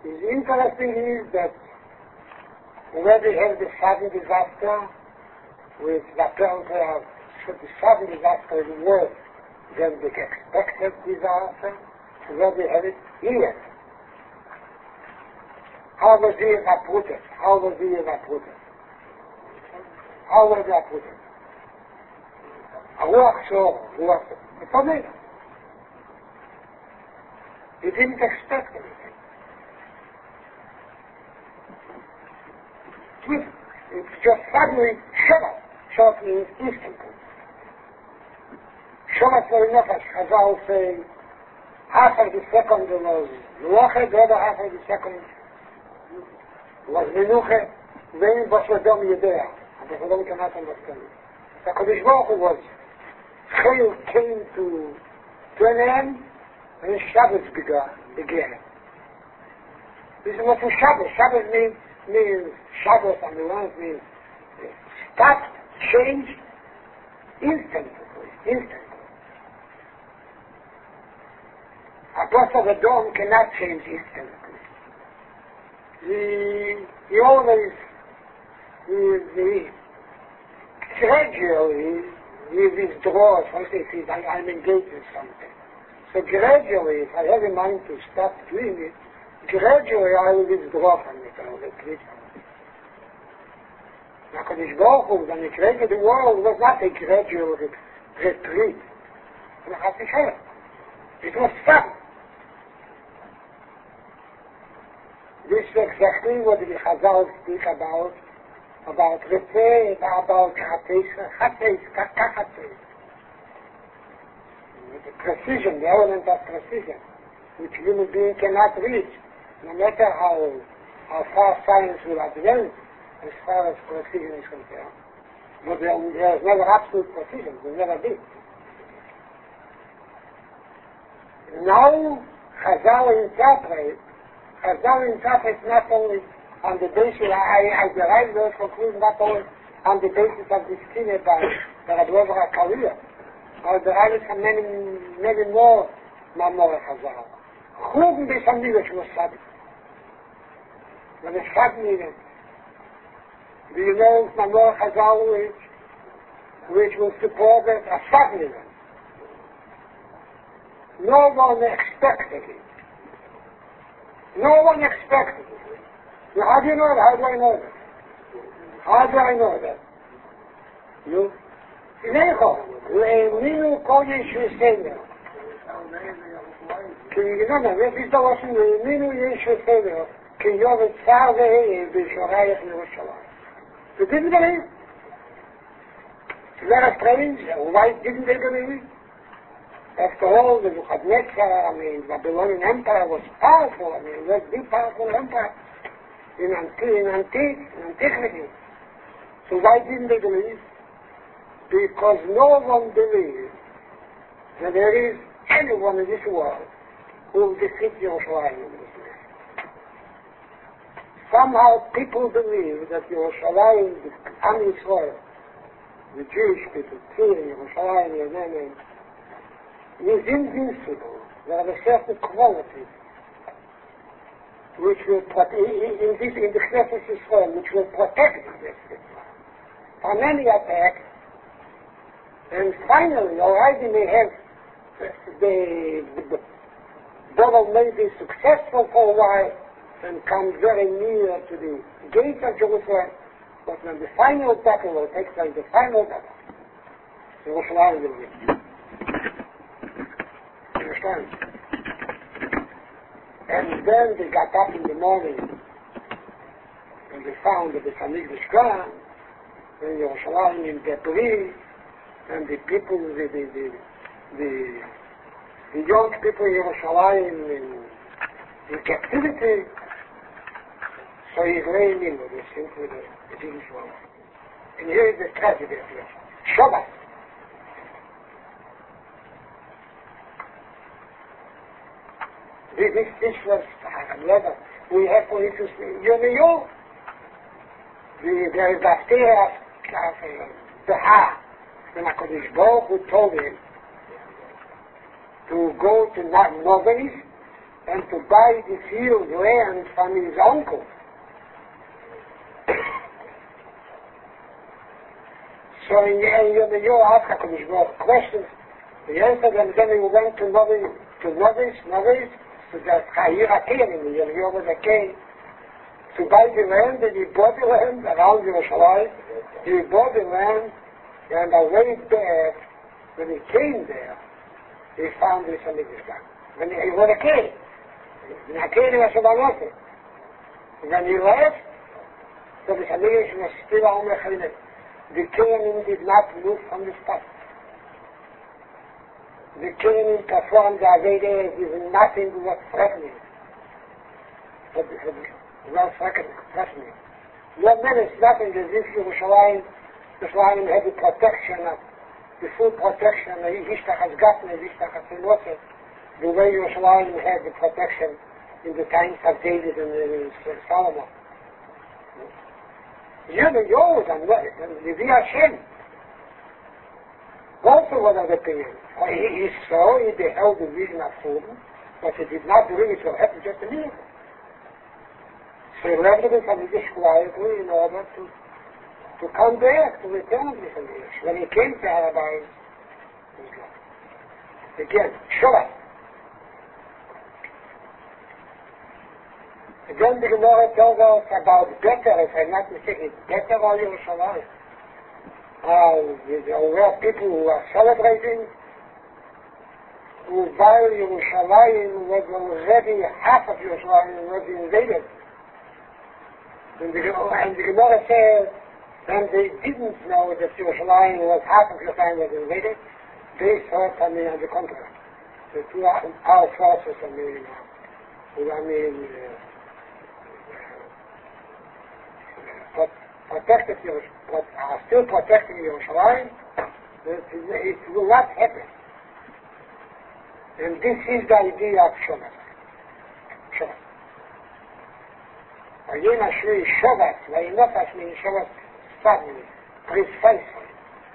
is interesting is that whenever you have the sudden disaster, which the apparently the sudden disaster is worse than the expected disaster, whenever you have it here. How was he uprooted? How was he uprooted? How was he uprooted? Ruach Shor. It's amazing. He didn't expect anything. It's just suddenly Shabbat. Shabbat means instantly. Shabbat for Nefesh, Chazal say, half of the second was Ruach, the other half of the second was Menuche, then Bashodom Yedea. And Bashodom cannot understand it. The Kodesh Baruch Hu was, Chayil came to an end, and Shabbat began. This is what Shabbat. Shabbat means Shabbat on the one means stopped, changed, instantly. A plus of a dome cannot change instantly. He always, gradually, he withdraws. For instance, I'm engaged in something. So gradually, if I have in mind to stop doing it, gradually I will withdraw from it. I will retreat from it. Now, Kodesh Baruch Hu, when he created the world, was not a gradual retreat. It was sudden. This is exactly what the Chazal speak about Retzeh, about Chateis. The precision, the element of precision, which human being cannot reach, no matter how far science will advance as far as precision is concerned. But there is never absolute precision, there never be. Now, Chazal interprets not only on the basis, I derive those conclusions not only on the basis of this kine by Rabbi Akalia, I derive it from many more Mamor Chazal. Chugim b'Shamlish was sudden. When it's sudden event. Do you know Mamor Chazal which will support it a sudden event? No one expected it. No one expected it. Now, how do you know that? How do I know that? How do I know that? You? Lecho. Le'eminu kodesh v'seder. כי יגנון, יש דורשים לאמינו יש וסדר, כי יורד צער והעיר בשורייך ירושלים. They didn't believe. It's very strange. Why didn't they believe? After all, the Nebuchadnezzar, the Babylonian Empire was powerful. It was the powerful empire in antiquity. So why didn't they believe? Because no one believes that there is anyone in this world who will defeat Yerushalayim in this way. Somehow people believe that Yerushalayim, the Am Yisrael, the Jewish people, Yerushalayim, Yemen, is invincible. There are certain qualities which will in the Knesset Yisrael, which will protect this from any attack. And finally, already they have the devil may be successful for a while and come very near to the gates of Jerusalem, but when the final battle will take place, the final battle, Jerusalem will win. Understand? And then they got up in the morning and they found that the Samig was gone, and Jerusalem in debris, and the people, the young people in Yerushalayim in captivity. So he's laying in with this simply the Jewish world. And here is the tragedy of it. Shabbat. This was letter. We have for instance, you there is a fear of the heart. When HaKadosh Baruch Hu told him to go to nobody's and to buy the field land from his uncle. So in the year after HaKadosh Baruch questions, the answer, and then he went to Novis, to the Chayir HaKen, in the year was a king, to buy the land, and he bought the land around Yerushalayim. He bought the land, and away back, when he came there, he found this Hamikdash. When he was a king, in a king was about nothing. When he left, so the Hamikdash was still on the Chayir. The Kohanim did not move from the spot. The Kohanim performed the Aveda with nothing but threatening. Well, threatening. No menace, nothing as if Yerushalayim had the protection, the full protection, Yishtach has gotten, Yishtach has lost, the way Yerushalayim had the protection in the times of David and Solomon. Jürgen Joos and Levi Hashem also was of the opinion. He saw, he beheld the vision of Sodom, but he did not believe it will happen just a miracle. So he left it from the quietly in order to come back, to return to the Midrash. When he came to Harabais, he was lost. Again, Shabbat. Then the Gemara tells us about better, if I'm not mistaken, better on Yerushalayim. There were people who are celebrating, who while Yerushalayim was already, half of Yerushalayim was invaded. And the Gemara says, when they didn't know that Yerushalayim was half of Yerushalayim was invaded, they thought, on the contrary. The two our forces, protected but are still protecting Yerushalayim, it will not happen. And this is the idea of Shabbat. Shabbat. Vayim Ashri Shabbat, Vayim Ashri Shabbat, suddenly, precisely.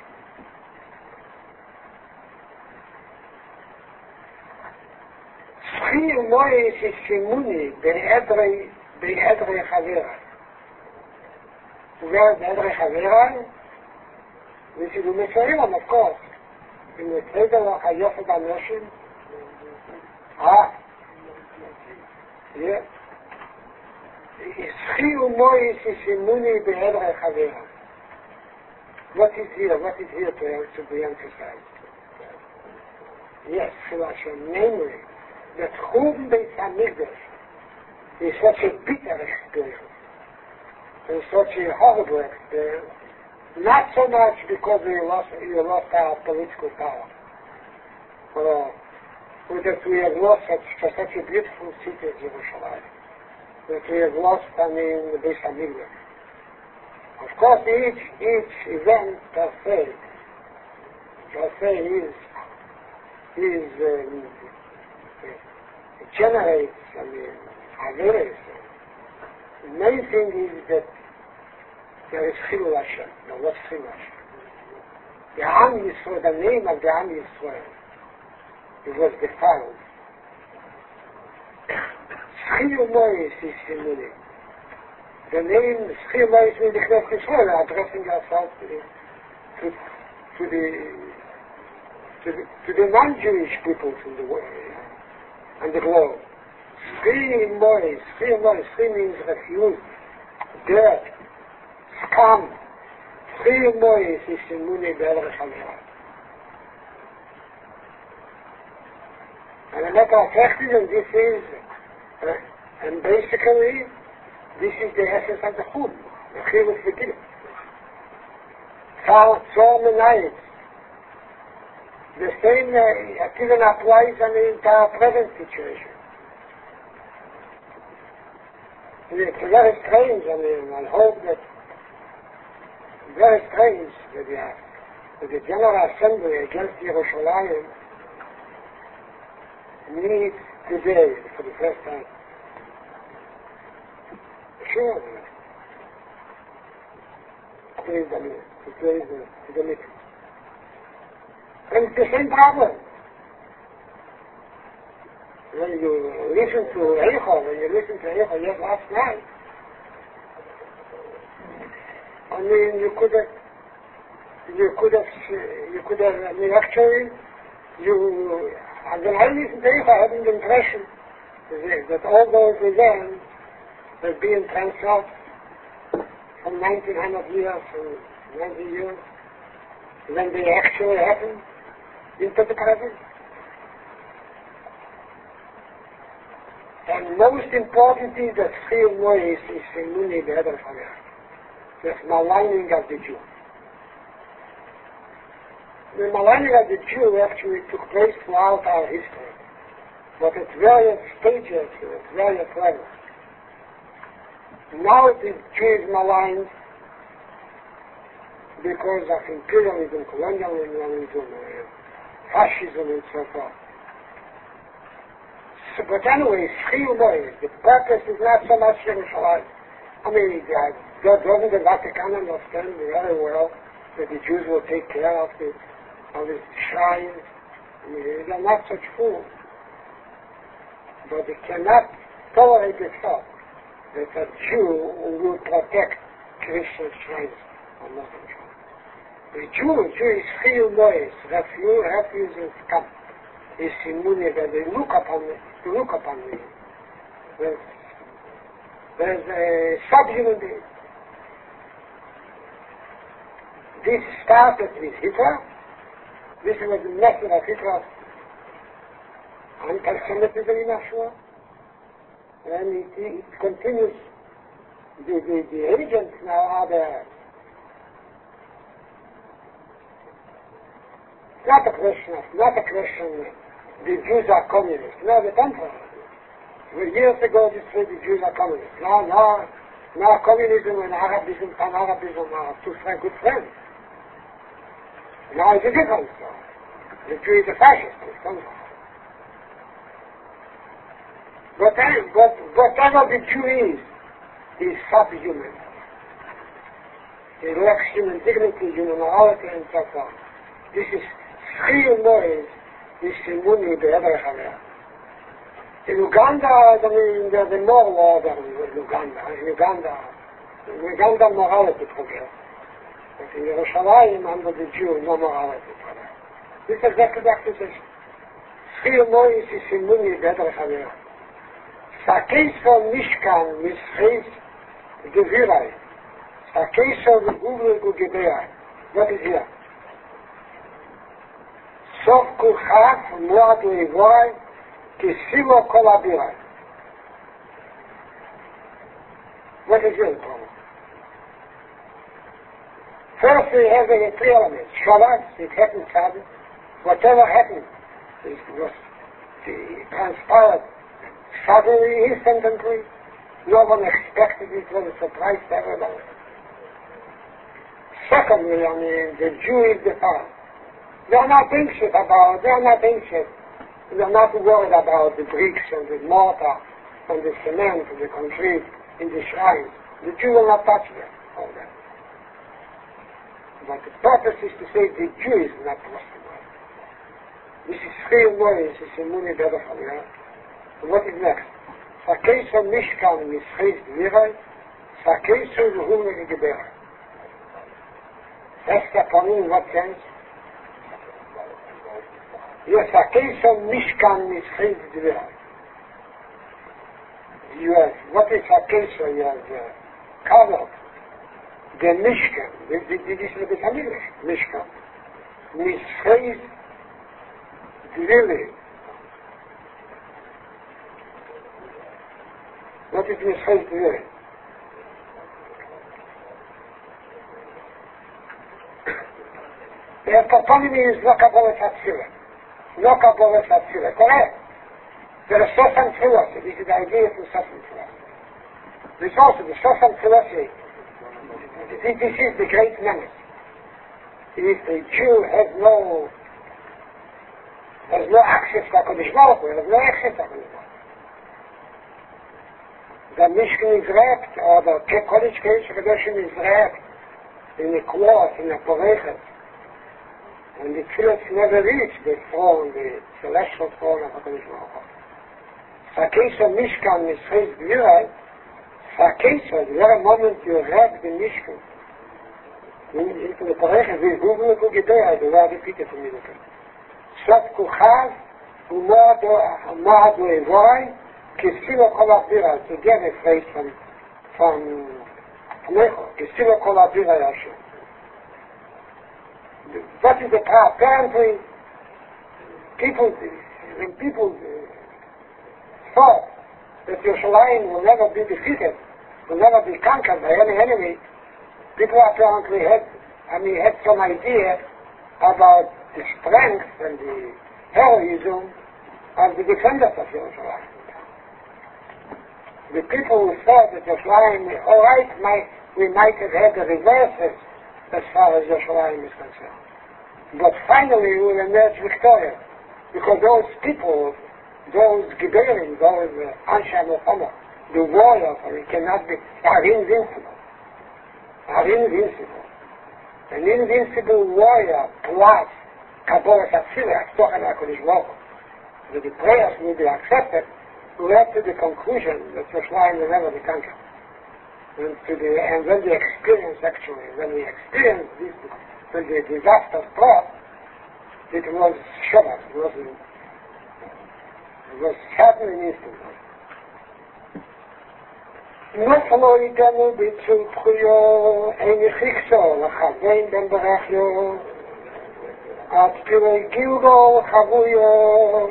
Schir Mois is Simuni, Be'edrei Chavera. Where the Edrei Chavera, which is the Mitzrayim, of course, in the Tredel of Hayofet HaNoshim. Yeah. Schir Mois is Simuni, Be'edrei Chavera. What is here to be emphasized? Yes, Hashem, namely, that Churban Beis HaMikdash is such a bitter experience. And such a horrible experience, not so much because we lost our political power, or that we have lost such a beautiful city as Jerusalem, that we have lost, the Beis HaMikdash. Of course, each event per se generates, awareness. The main thing is that there is Chilul Hashem. Now, what's Chilul Hashem? The Am Yisrael, the name of the Am Yisrael, it was defiled. Schil Mois is Simuni. The name Schil Mois means the Knesset Yisrael, addressing ourselves to the non-Jewish peoples in the world and the globe. Schil Mois means refuse, dirt, scum. Schil Mois is Simuni Be'edrei Chavera. And a matter of fact is, and this is, and basically, this is the essence of the Chud, the Chilus V'Gil. Tzor Menayit. The same even applies on the entire present situation. It's very strange, I hope that, very strange that the General Assembly against Yerushalayim meets today for the first time. Sure. Today is the meeting. And it's the same problem. when you listen to Eichel, yes, last night, I mean, you could have, I mean, actually, when I listened to Eichel, I had the impression that all those events were being transferred from 1900 years to 90 years, when they actually happened into the present. And most important is that Schil Mois is Simuni Be'eder Chanech. The maligning of the Jew. The maligning of the Jew actually took place throughout our history, but at various stages, at various levels. Now the Jew is maligned because of imperialism, colonialism, fascism, and so forth. But anyway, Schil Mois, the purpose is not so much Yerushalayim. I mean, doesn't the Vatican understand very well that the Jews will take care of the shrines? I mean, they're not such fools. But they cannot tolerate the thought that a Jew will protect Christian shrines or Muslim shrines. The Jew is Schil Mois, refugees come. Is Simuni, that they look upon me. There's a subhuman being. This started with Hitler. This was the method of Hitler's anti-Semitism in Ashur. And it continues. The agents now are there. Not a question. The Jews are communists. No, the contrary. Years ago, they said the Jews are communists. Now communism and Arabism, pan-Arabism are two good friends. Now it's a difference. The Jew is a fascist. It's contrary. Whatever the Jew is subhuman. He lacks human dignity, human morality, and so forth. This is Schil Mois. Is Simuni Be'eder Chanech. In Uganda, I mean, there's a moral order in Uganda. In Uganda, morality progress. But in Yerushalayim, under the Jew, no morality progress. This is exactly the accusation. Schil Mois is Simuni Be'eder Chanech. Sakeso Mishkan Mischis Gevirai. Sakeso Gugul Gugeberai. What is here? סוף כוחך מועד לעברי כסימו כל אבירי. What is your problem? First we have the three elements. Shabbat, it happened Sabbath. Whatever happened, it was transpired suddenly, instantly. No one expected it. It was a surprise to everybody. Secondly, I mean, the Jew is the power. They're not anxious. They're not worried about the bricks and the mortar and the cement and the concrete in the shrines. The Jew will not touch them, all that. But the purpose is to say the Jew is not possible. This is Schil Mois, this is Simuni Be'eder Chanech. What is next? Sakeso Mishkan Mischis Gevirai, Sakeso Gugul Gugeberai. Rest upon in what sense? Yes, Sakeso Mishkan Mischis Gevirai. Yes, what is Sakeso? Yes, covered. The Mishkan. This is the English. Mishkan. Mischis Gevirai. What is Mischis Gevirai? The toponymy is no Kabbalah Tzila. No Kabbalah Tzila. Correct. There is Shoshan philosophy. This is the idea of the Shoshan philosophy. There's also the Shoshan philosophy. This is the great menace. If the Jew has no access to HaKadosh Baruch Hu, has no access to HaKadosh Baruch Hu. The Mishkan is wrapped, or the Kodesh Kedoshim is wrapped in a cloth, in a porechet. And the tefillahs never reach the throne, the celestial throne of HaKadosh Baruch Hu. Fakesha Mishkan is Chayz Gvirai, Fakesha, the very moment you read the Mishkan, into the Parecha, we Google the Gidea, the way I repeat it from you. Sot Kuchav, Moado Evoi, Kisilo Kolabira, to get a phrase from Necho, Kisilo Kolabira Yashu. What is the part? Apparently, when people thought that Yerushalayim will never be defeated, will never be conquered by any enemy, people apparently had some idea about the strength and the heroism of the defenders of Yerushalayim. The people who thought that Yerushalayim, all right, we might have had the reverses as far as Yerushalayim is concerned. But finally we will emerge victorious, because those people, those Gibelim, those Anshe Milchama, the warriors, are invincible. An invincible warrior plus Kabbalah Atzilus, Tochen HaKadosh Baruch Hu, that the prayers will be accepted, led to the conclusion that Yerushalayim will never be conquered. And when we experience this, when the disaster struck, it was Shabbat, it was happening instantly. נפלו איתנו בצלחויו, אין יחיקסו, לחבין בן ברחיו, עד פירי גילגול חבויו,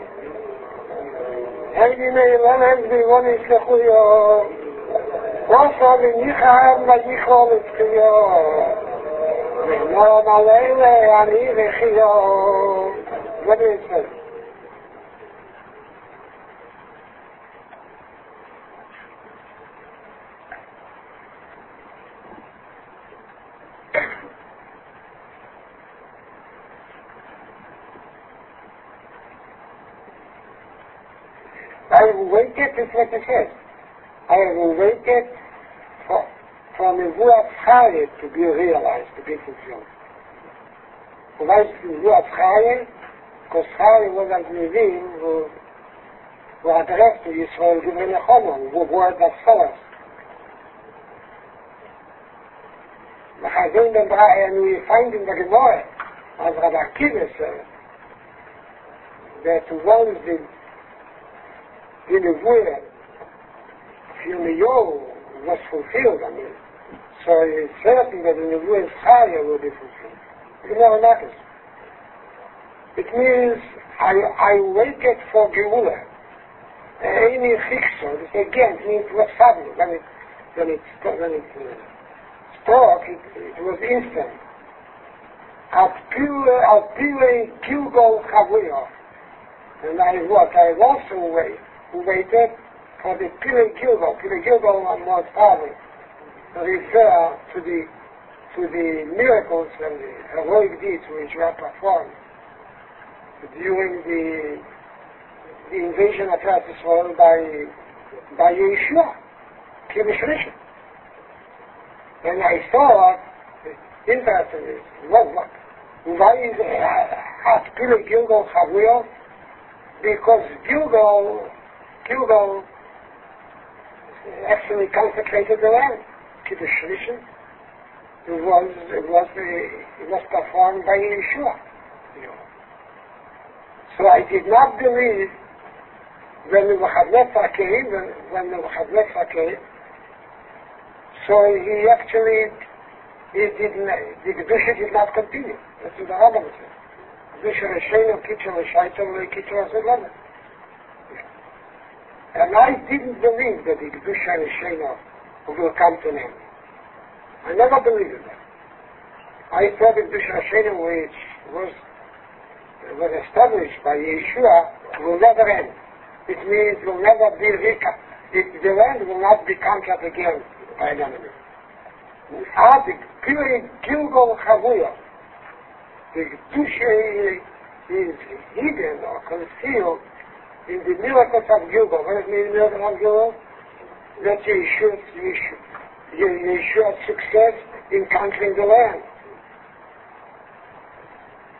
אין ימי לנז בירון יסלחויו, ועשה וניחר ויכול לצחיו, ונועם עלילה אני וחיו. What do you say? I have waited, is what it says. I have waited for Nevuat Chaye to be realized, to be fulfilled. Why is Nevuat Chaye? Because Chaye was as Nevim who addressed to Yisrael Givrei Nechama, who were that scholars. And we find in the Gemara, as Rabbi Akiva said, that once the Nevuah Yirmiyahu was fulfilled, so it's certain that the Nevuah Chaye will be fulfilled. It never matters. It means I waited for Geulah. Any fixer, this again means it was sudden. When it struck, it was instant. At Pile Gilgal Chavuyo. And I also waited for the Pile Gilgal. Pile Gilgal was probably refer to the miracles and the heroic deeds which were performed during the invasion of Eretz Yisrael by Yeshua, Kiddush Rishon. And I saw, interestingly, why is at Pile Gilgal Chavuyo? Because Gilgal actually consecrated the land. Kiddush Rishon, it was performed by Yeshua. So I did not believe when Nebuchadnezzar came, so the Kedusha did not continue. That's what the Rambam says. Kedusha Rishayim, Kitcher Rishayim, Kitcher Rishayim. And I didn't believe that the Kedusha Rishayim will come to an end. I never believed in that. I thought the Kedusha Rishayim, which was established by Yeshua, will never end. It means will never be recapped. The land will not be conquered again by an enemy. The period Gilgal Chavuya, the Kedusha is hidden or concealed in the miracles of Gilgal. What does it mean, miracles of Gilgal? That's Yeshua's success in conquering the land.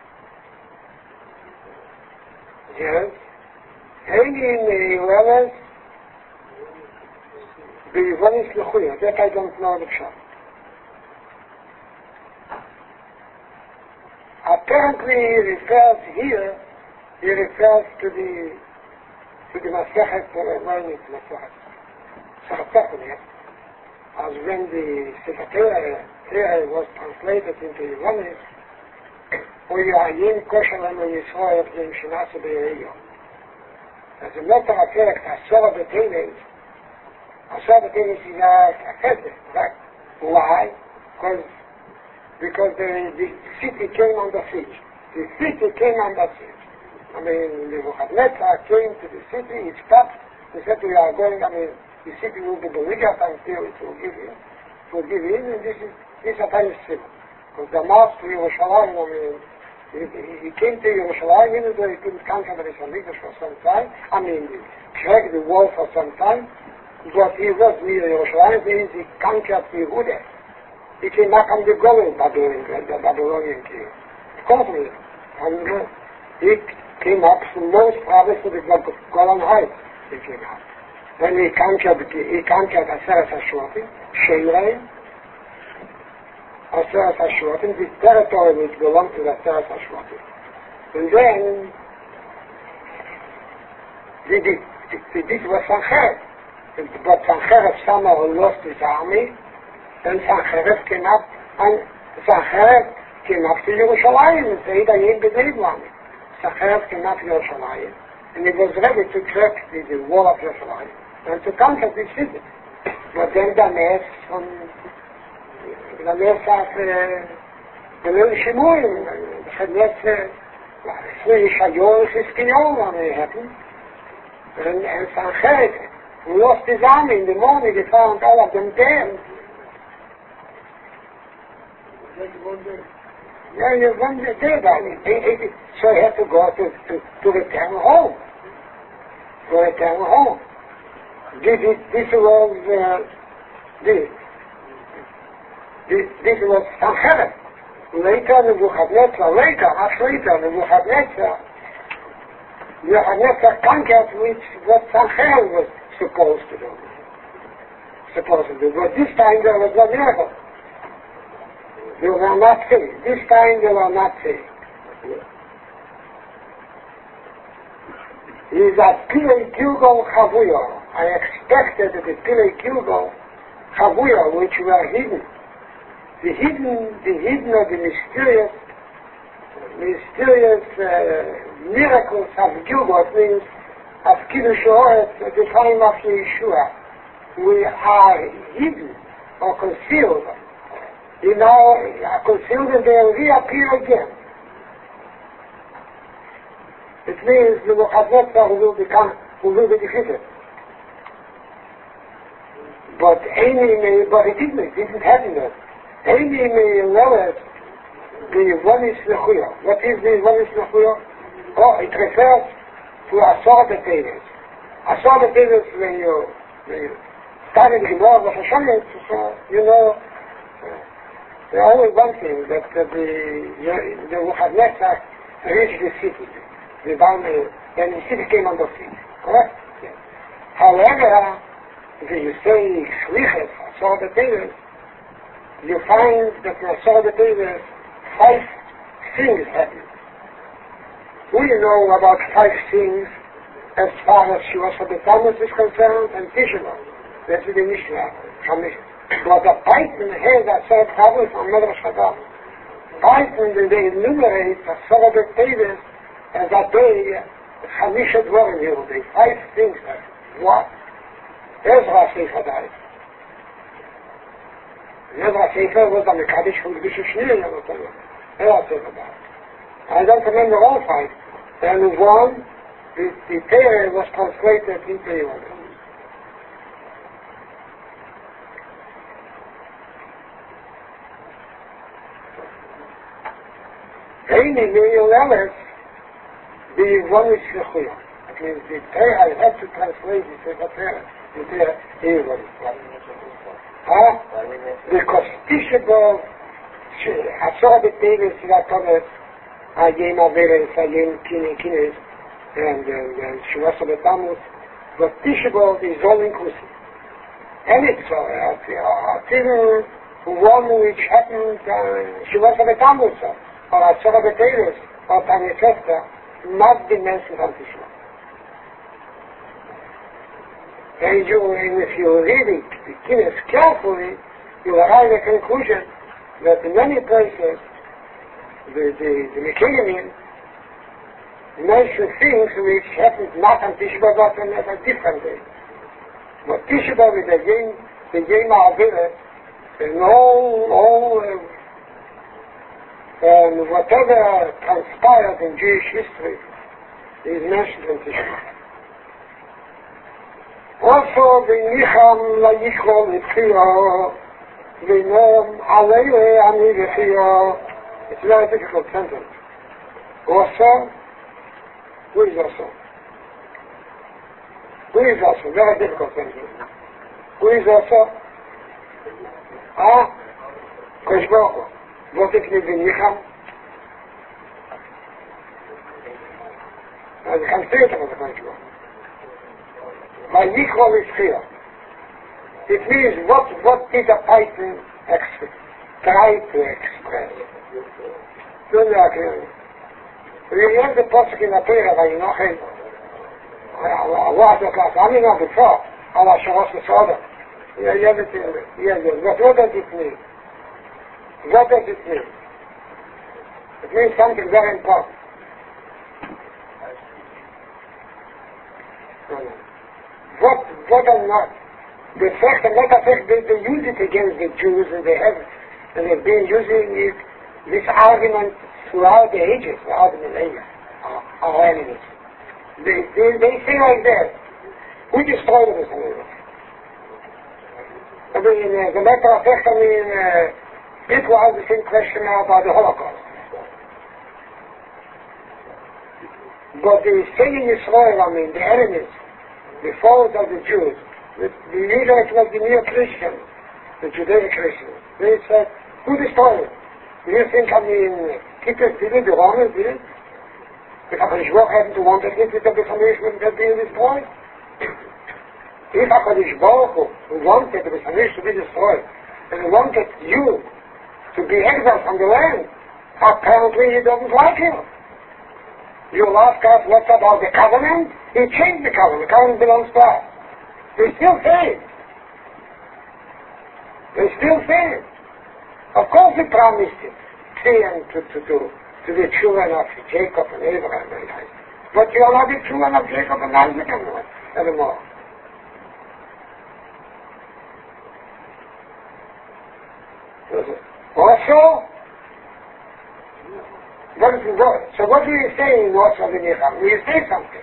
Yes. Hanging the 11th the one is Lechuya, that I don't know the shot. Apparently he refers to the Masechet Masechet Sarasakune, as when the Sefer was translated into Yevonish, Oyayin Koshalem Yisrael B'Yim Shinasa B'Yereyo. As a matter of fact, Asor B'Teves is a Chesed, right? Why? Because the city came under siege. The city came under siege. I mean, Nebuchadnezzar came to the city, he stopped, he said, we are going, the city will be beleaguered until it will give in, and this is a time of civil. Because the master Yerushalayim, he came to Yerushalayim, even though he couldn't conquer the Rishonim for some time, cracked the wall for some time, but he was near Yerushalayim, means he conquered Yehuda. He came back on the Babylonian king. Completely. And he came up from most provinces to the Golan Heights. He came up. Then he conquered Aseret HaShvatim, Sheirei, Aseret HaShvatim, the territory which belonged to the Aseret HaShvatim. And then this was Sancherib. But Sancherib somehow lost his army. Then Sancherib came up, and Sancherib came up to Yerushalayim and said, I ain't believe one. Sancherib came up to Yerushalayim, and he was ready to crack the wall of Yerushalayim and to conquer the city. But then the mess of the little Shemuel, the mess happened, and Sancherib lost his army. In the morning he found all of them dead. Yeah, you wonder dead. So he had to go to return home. This was Sancherib. Later, Nebuchadnezzar conquered what Sancherib was supposed to do. But this time there was no miracle. They were not saved. This time they were not saved. Is a Pilei Gilgal Chavuyo. I expected that the Pilei Gilgal Chavuyo, which were hidden, the hidden or the mysterious miracles of Gilgal, means of Kiddush Oretz at the time of Yeshua, we are hidden or concealed. Concealed and they'll reappear again. It means the Nebuchadnezzar will be defeated. But it didn't happen that. Any may allow the one is Lechuya. What is the one is Lechuya? Oh, it refers to Asor B'Teves. Asor B'Teves, when you study the law of Hashem, you know, there's only one thing, that the Nebuchadnezzar reached the city, and the city came under siege. Correct? Yes. However, if you say Shliches, Asor B'Teves, you find that in Asor B'Teves 5 things happen. We know about 5 things as far as Shivas HaBetamus is concerned and Tisha B'Av. That's the Mishnah. But the Python has a set problem from Medrash Chazal. Python, they enumerate Asor B'Teves as a day, Chamisha Dvorim Yehuday. 5 things. What? Ezra Sefer died. Ezra Sefer was on the Kaddish from the Bishop Shnei, Ezra Sefer died. I don't remember all 5. And one, the Torah was translated into Yehuday. Any million letters, the one is Lechuya. That means the Torah, I have to translate the Sefer Torah into English. Because Tisha B'Av, Asor B'Teves, Agim Averes, Agim Kines, and Shivas HaBetamus, but Tisha B'Av is all inclusive. any Torah, even one which happened, she was a Betamusa, or a Tzora Beteris, or Tanya Chester, must be mentioned on Tishma. And if you read it, carefully, you arrive at the conclusion that in many places, the Mekhilim mention things which happened not on Tisha B'Av but on a different day. But Tisha B'Av is the Yom HaAvilah, and all whatever transpired in Jewish history is mentioned in Tisha B'Av. Also, the Nicham Layichol L'Tchio, the Nom Aleile Ani L'Tchio. It's a very difficult sentence. Also, who is also? Who is also? Very difficult sentence. Who is also? Kosh Baruch Hu. What is the Nicham? I can say it about the Kosh Baruch Hu. Vayichol L'Tchio. It means what did the Titan try to express? Don't you agree? You have the Pasuk in the Torah, Vayinochem. Allah Class. I mean not before. Allah Sharos Mesoda. You have it in yes. But what does it mean? What does it mean? It means something very important. What are not? The fact that let us say they use it against the Jews and they've been using this argument throughout the ages, throughout the millennia, our enemies. They say like that. Who destroyed this enemies? I mean, the matter of fact, people have the same question now about the Holocaust. But the saying Israel, the enemies, the foes of the Jews, the Israelites was the neo-Christians, the Judeo-Christians. They said, who destroyed it? Do you think, Hitler did it, the Romans did it? If HaKadosh Baruch hadn't wanted it, the Beis would have been destroyed. If HaKadosh Baruch Hu wanted the Beis to be destroyed, and wanted you to be exiled from the land, apparently he doesn't like you. You'll ask us what's about the covenant? He changed the covenant. The covenant belongs to us. They still say it. They still say it. Of course he promised it to the children of Jacob and Abraham. But you are not the children of Jacob and Isaac anymore. Also, so what do you say in What's of the Nicham? You say something.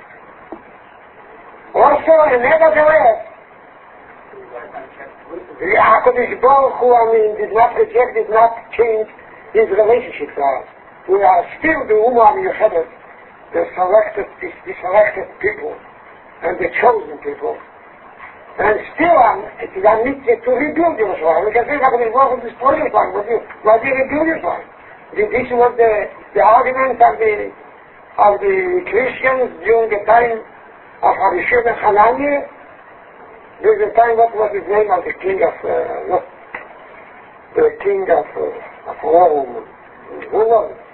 Also, and nevertheless, HaKadosh Baruch Hu, did not reject, did not change his relationship to us. We are still the Ummah Miyuchedet, the selected people, and the chosen people. And still, it is a mitzvah to rebuild Yerushalayim. We can say HaKadosh Baruch Hu destroyed Yerushalayim, but why did he rebuild Yerushalayim? This was the argument of the Christians during the time of Rabbi Shimon Hanani. During the time, what was his name of the king of Rome? Who was it?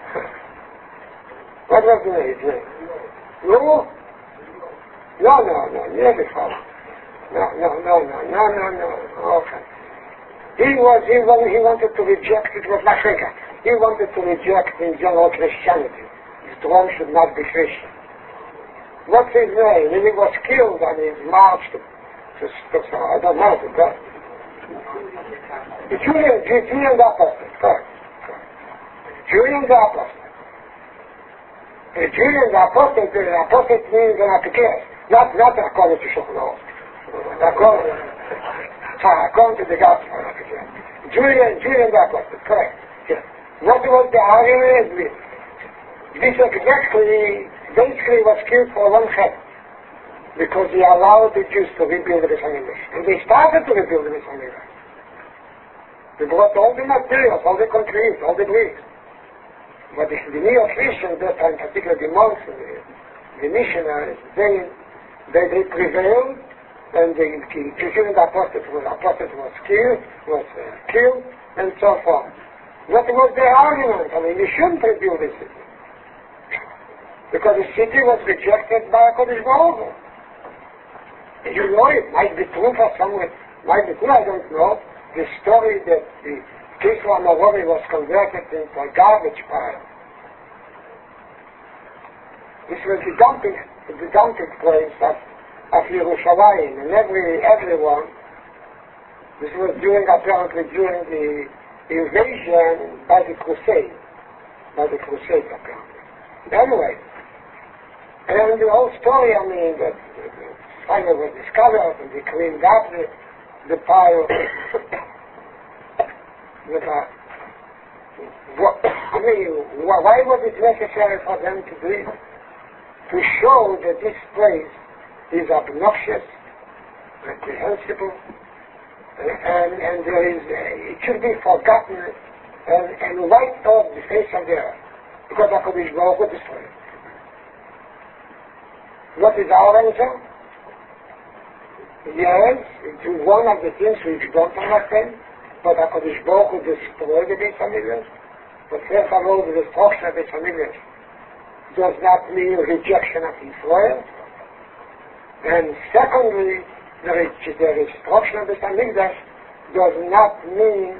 What was his name? No, never found. No. Okay. He wanted to reject, it was Mashrecha. He wanted to reject in general Christianity. That Rome should not be Christian. What's his name? And he was killed on his march to I don't know, to God. Julian the Apostle, correct. Julian the Apostle. Julian the Apostle means an application, not according to Shulchan according to the Gospel. Julian the Apostle, correct. Yes. What was the argument? This basically was killed for one head. Because he allowed the Jews to rebuild the Beis Hamikdash. And they started to rebuild the Beis Hamikdash. They brought all the materials, all the concrete, all the bricks. But the neo-Christians, that time, particularly the monks and the missionaries, they prevailed, and the apostate was killed, and so forth. What was their argument? I mean, you shouldn't rebuild the city. Because the city was rejected by HaKadosh Baruch Hu. You know, it might be true for someone, might be true, I don't know, the story that the Kisra Morovi was converted into a garbage pile. This was the dumping place of Yerushalayim, and everyone, this was apparently during the invasion by the Crusade apparently. Anyway, and the whole story, I mean, that finally was discovered and they cleaned up the pile. Why was it necessary for them to do it? To show that this place is obnoxious, reprehensible, and there is, it should be forgotten and wiped off the face of the earth, because HaKadosh Baruch Hu destroyed it. What is our answer? Yes, it is one of the things which don't understand, but HaKadosh Baruch Hu destroyed the Beis HaMikdash. But first of all, the destruction of the Beis HaMikdash does not mean rejection of Israel. And secondly, the destruction of the Beis HaMikdash does not mean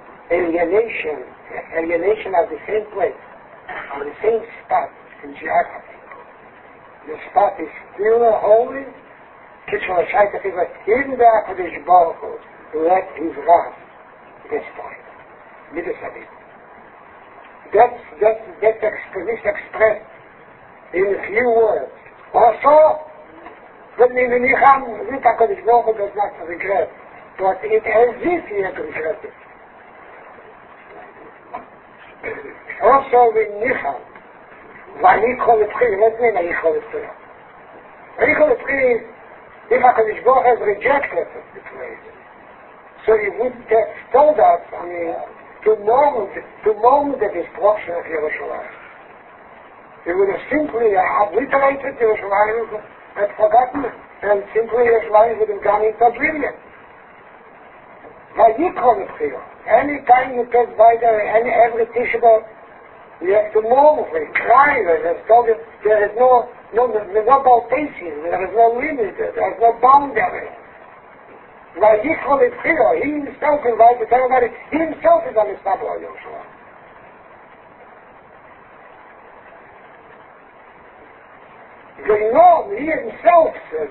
alienation of the same place, on the same spot in geography. The spot is still holy. Kitchel Shaita says, even the HaKadosh Baruch Hu let his wrath destroy it. Midas Hadid. That's expressed in a few words. Also, when the Nicham, with HaKadosh Baruch Hu does not regret, but it as if he had regretted. Also, with Nicham, Vayichol Etchil, let's name Vayichol Etchil. Vayichol Etchil is, if HaKadosh Baruch Hu has rejected the place, so he would have told us, I mean, to mourn the destruction of Yerushalayim. He would have simply obliterated Yerushalayim and forgotten it, and simply Yerushalayim would have gone into oblivion. Vayichol Etchil. Any time you pass by there, every Tisha B'Av, you have to mourn for it, cry. There is no baltation, there is no limit, there is no boundary. Vayichol Etchil, he himself invited everybody, he himself is on the Sabbath of Yerushalayim. He himself says,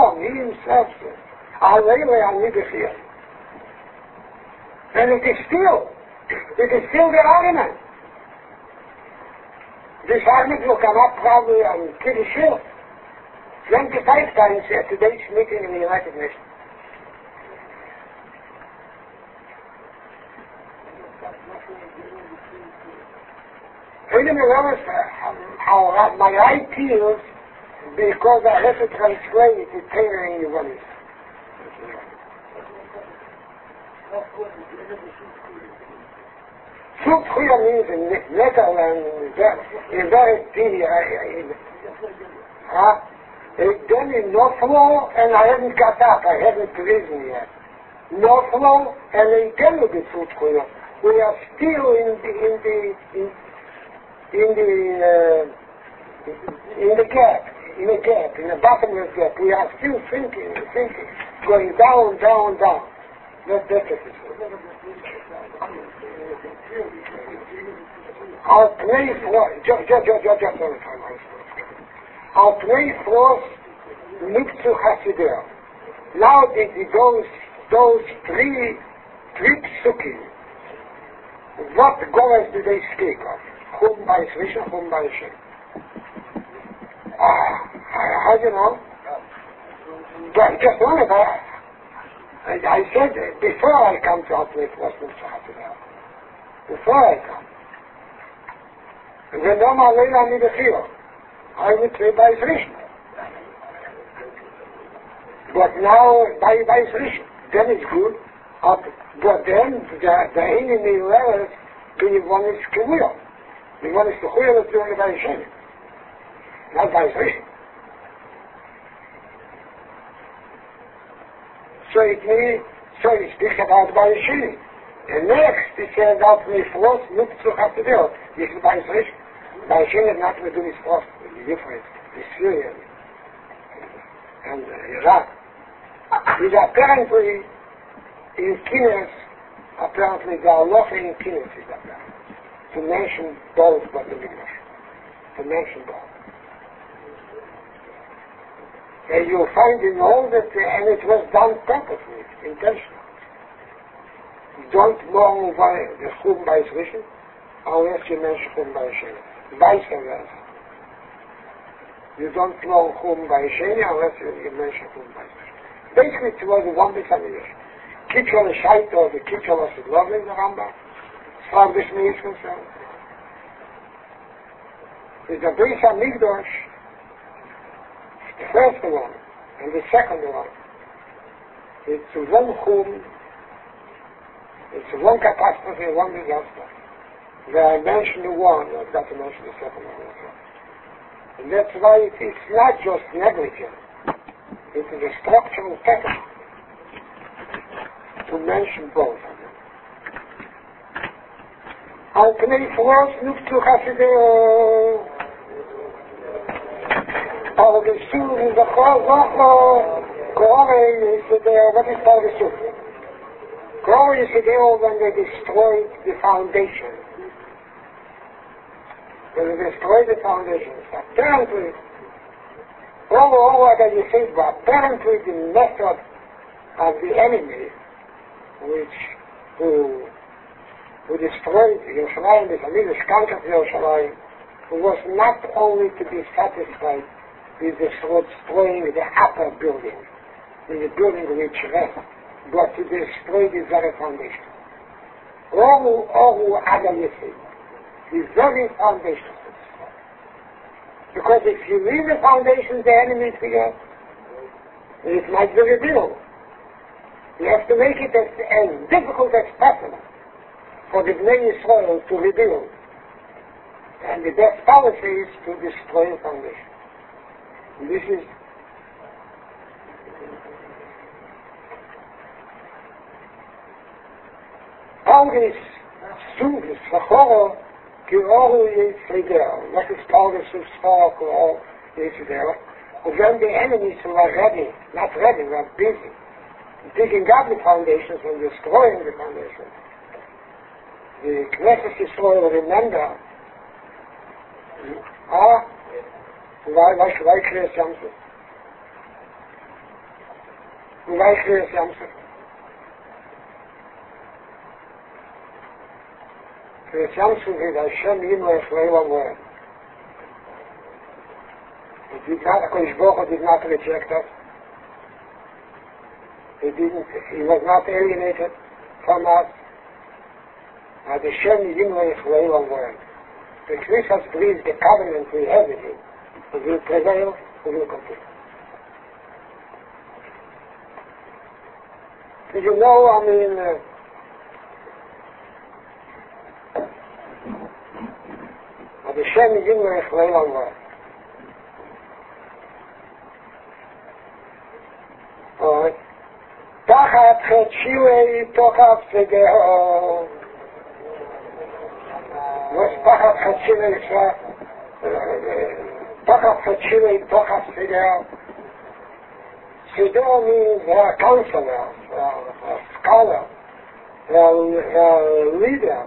Alele Ani Bechir. And it is still the argument. This argument will come up probably on Kiddush Hill 25 times at today's meeting in the United Nations. Freedom of Religion, how my eye peels because I have to translate the Torah in Yevonit. Zutchia means in Netherlands, in very then in Northlow, and I haven't got up, I haven't risen yet. Northlow and in Telugu Zutchia. We are still in the gap, in the bottomless gap. We are still thinking, going down. That's it. I'll play for I'll play for Mikzu Hasideh. Now those three psukim, what goals do they speak of? Chum Bayis Rishon, Chum Bayis Sheni. How do you know? Just one of that. I said before I come to operate what's Mikzu Hasideh. Before I come. And then Leila Midachio, I would say Bayis Rishon. But now Bayis Rishon, then it's good. But then the enemy levels the one is Kemuyah. The one is Kemuyah that's doing the Bayis Sheni. Not Bayis Rishon. So it speaks about Bayeshini. And next, it says that we first look to have to do. This is Bayeshini. Bayeshini is not to do this first. It's different. It's Syria and Iraq. These apparently in Kinas, apparently there are nothing in Kinas is apparent. To mention both but the English. To mention both. And you'll find in all that, and it was done purposely, intentionally. You don't know why the Chum by Rishon, unless you mention Chum by Sheni. Vice versa. You don't know Chum by Sheni unless you mention Chum by Rishon. Basically, it was one examination. Kitchel is Shaita, the Kitchel was the lovely, the Rambam. As far as this is concerned. Is the Bris HaMikdash, the first one and the second one. It's one Chum, it's one catastrophe, one disaster. Where I mentioned the one, I've got to mention the second one as well. And that's why it's not just negligent. It is a structural pattern to mention both of them. Al Pnei Flos Nuftu Chasideo. All the Sur in the Korah Yisideo. What is called the Sur? Korah Yisideo when they destroyed the foundation. When they destroyed the foundations. Apparently, all what you think, but apparently the method of the enemy who destroyed Yerushalayim, the Hamidish conquered Yerushalayim, who was not only to be satisfied with destroying the upper building, the building which rests, but to destroy the very foundation. All other Yisrael, the very foundation. Because if you leave the foundation, the enemy is here, it might be revealed. You have to make it as difficult as possible for the Bnei Yisrael to rebuild. And the best policy is to destroy the foundation. And this is all this students, Chachoro, Kirohu Yitzhidel, what is called a Sufsar, Kirohu Yitzhidel, when the enemies who are ready, not ready, were busy, digging up the foundations and destroying the foundations. The Knesset Yisrael remember, why Kriyas Yamsuf? Why Kriyas Yamsuf? Kriyas Yamsuf is Hashem Yinu Yisrael word. HaKadosh Baruch Hu did not reject us. He was not alienated from us. Hashem Yinu Yisrael word. The Christ breathes the covenant we have with him. It will prevail, it will continue. Did you know, Hashem Yinu Yisrael word. Alright. תחת חדשירי תוכף סגאו תחת חדשירי תוכף חדשירי תוכף סגאו סגאו means a counselor, a scholar, a leader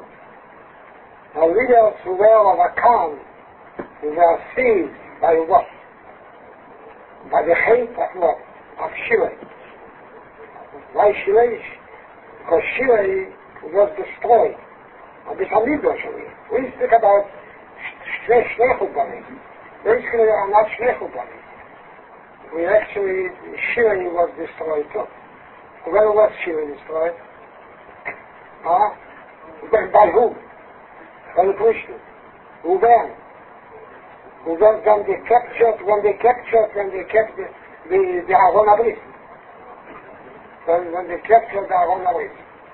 who were overcome, who were seized by what? By the hate of what? Of Shirei. Why Shirei? Because Shirei was destroyed. And this Hamidosh. We speak about Shnechubanim. Basically, are not Shnechubanim. We actually, Shirei was destroyed too. Where was Shirei destroyed? By who? By the Krishna. Who then? When they kept the Aron Abris. When they captured the Aron Abris.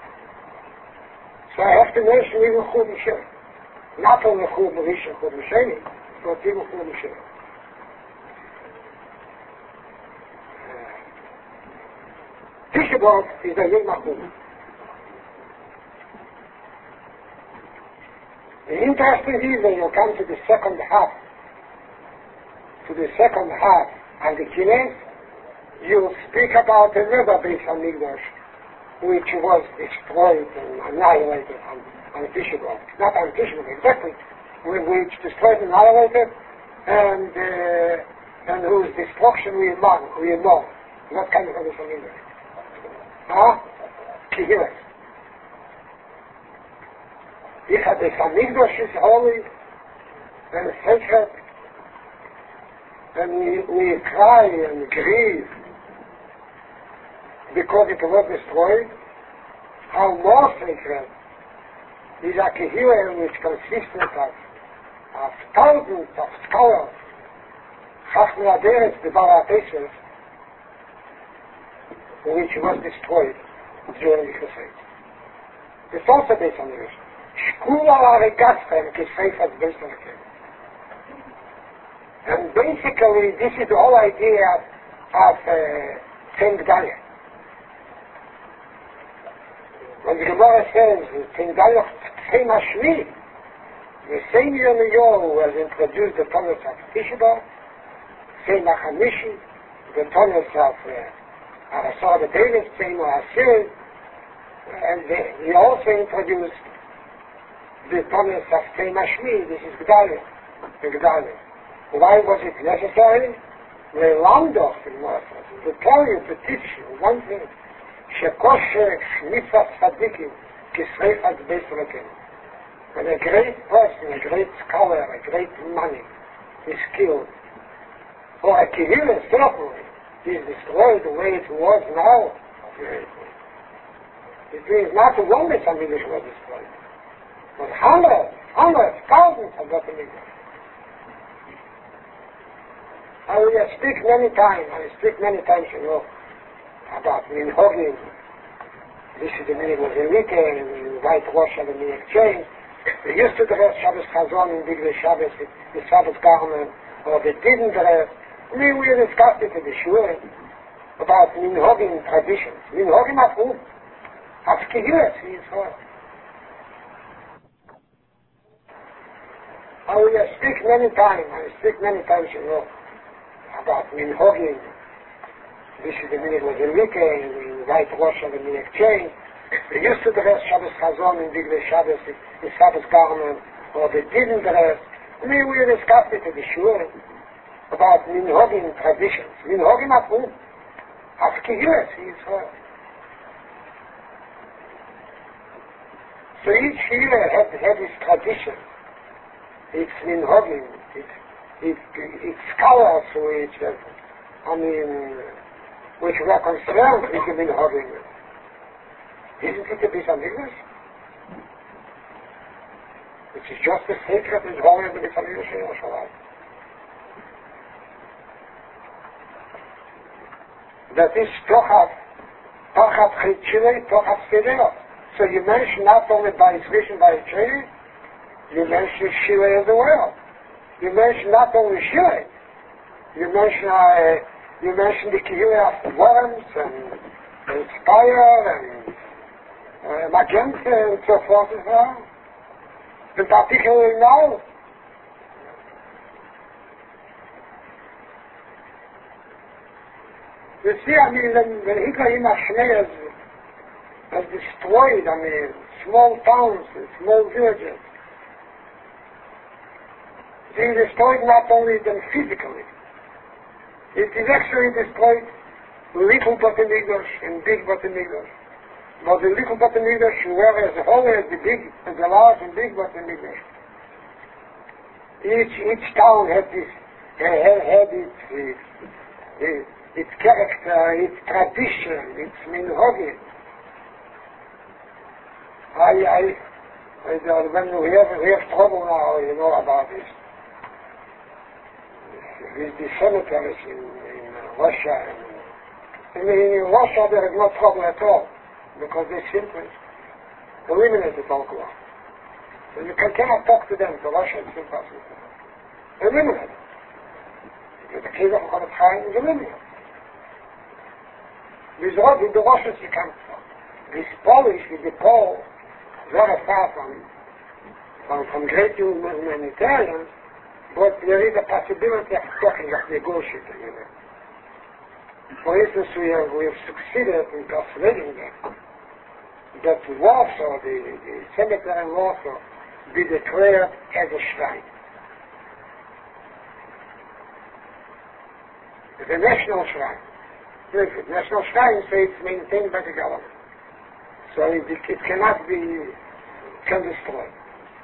So I have to mention even Chub Mishir. Not only Chub Rishon, Chub Misheni, but even Chub Mishir. Tisha B'Av is a Yom Achum. The interesting is when you come to the second half, and the Kines, you speak about another Beis HaMikdash, which was destroyed and annihilated on Tisha B'Av. Not on Tisha B'Av, exactly. Which destroyed and annihilated, and whose destruction we know. What kind of Beis HaMikdash? Kehilles. If the Beis HaMikdash is holy and sacred, and we cry and grieve because it was destroyed, how more sacred is a Kehilles which consists of thousands of scholars, Chachmei Aderes, the Baal HaTesef, which was destroyed during the Crusade. It's also Beis HaMikdash. Shkula Aregatzchem Kisreifas Beis HaMikdash. And basically, this is the whole idea of St. Gedalia. When the Gemara says, St. Gedalia Tzei Mashvi, the same year was introduced the Tonos of Tisha B'Av, St. Nachamishi, the Tonos of Arasar the Davis, St. Asir, and he also introduced the Tonos of Tzei Mashvi, this is Gedalia, the Gedalia. Why was it necessary? Le'lamdoch, to tell you, to teach you one thing, shekosher shmitzvah tzadikim kisreifat beis Elokeinu. When a great person, a great scholar, a great money is killed, or a Kehilles certainly is destroyed the way it was now, it means not one Beis HaMikdash was destroyed, but hundreds, thousands of Beis HaMikdash. I will speak many times, about Minhagim. This is the minhag was Enrique, and White Rosh and the exchange. They used to dress Shabbos Chazon in Bigdei Shabbos, the Shabbos garment, or they didn't dress. We discussed it in the Shur about Minhagim traditions. Minhagim of whom? Of Kehilles, he is for. I will speak many times, about Minhagim. This is the minhag was Enrique, and White Rosh and the exchange. They used to dress Shabbos Chazon in Bigdei Shabbos, the Shabbos garment, or they didn't dress. We discussed it in the Shur about Minhagim traditions. Minhagim of whom? Of Kehilles, he is for. So each Kehilles had his tradition. It's Minhagim, it's scholars which were concerned with the Minhagim. Isn't it a Beis HaMikdash? Which is just as sacred as holy as the Beis HaMikdash in Yerushalayim. That is Tochat Chitchilei, Tochat Sederot. So you mention not only by his vision, by his training, you mention Shilei as well. You mention not only Shilei, you mention the Kehilles of Worms and Spire and Magenta and so forth as well. And particularly now. You see, when Ibrahim HaShnei has destroyed, small towns and small villages, he destroyed not only them physically, it is actually destroyed little Beit HaMikdash and big Beit HaMikdash. But the little Beit HaMikdash were as holy as the big, as the large and big Beit HaMikdash. Each town had its character, its tradition, its minhagim. When we have trouble now, you know about this. With the cemeteries in Russia. In Russia there is no trouble at all, because they simply eliminated alcohol. So you cannot talk to them, to Russia it's impossible. Eliminated. The case of Chaim is eliminated. With what the Russians come from. This Polish with the Pole, very far from great humanitarians, but there is a possibility of talking, of negotiating, you know. For instance, we have succeeded in persuading them that Warsaw, the cemetery in Warsaw, be declared as a shrine. It's a national shrine. The national shrine, so it's maintained by the government. So it cannot be destroyed.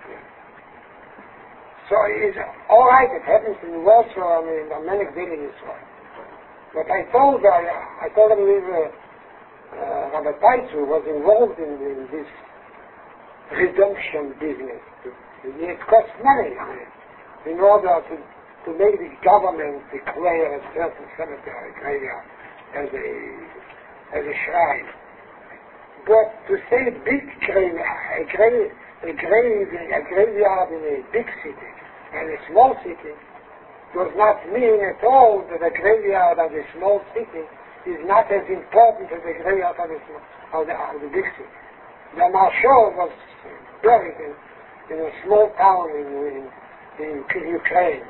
So it's all right, it happens in Warsaw, in the many villages. But I told them Rabbi Taitzu was involved in this redemption business. It costs money in order to make the government declare a certain cemetery graveyard as a shrine. But to say a big graveyard, a graveyard in a big city and a small city does not mean at all that a graveyard of a small city is not as important as the graveyard of the big city. The Marshal was buried in a small town in Ukraine,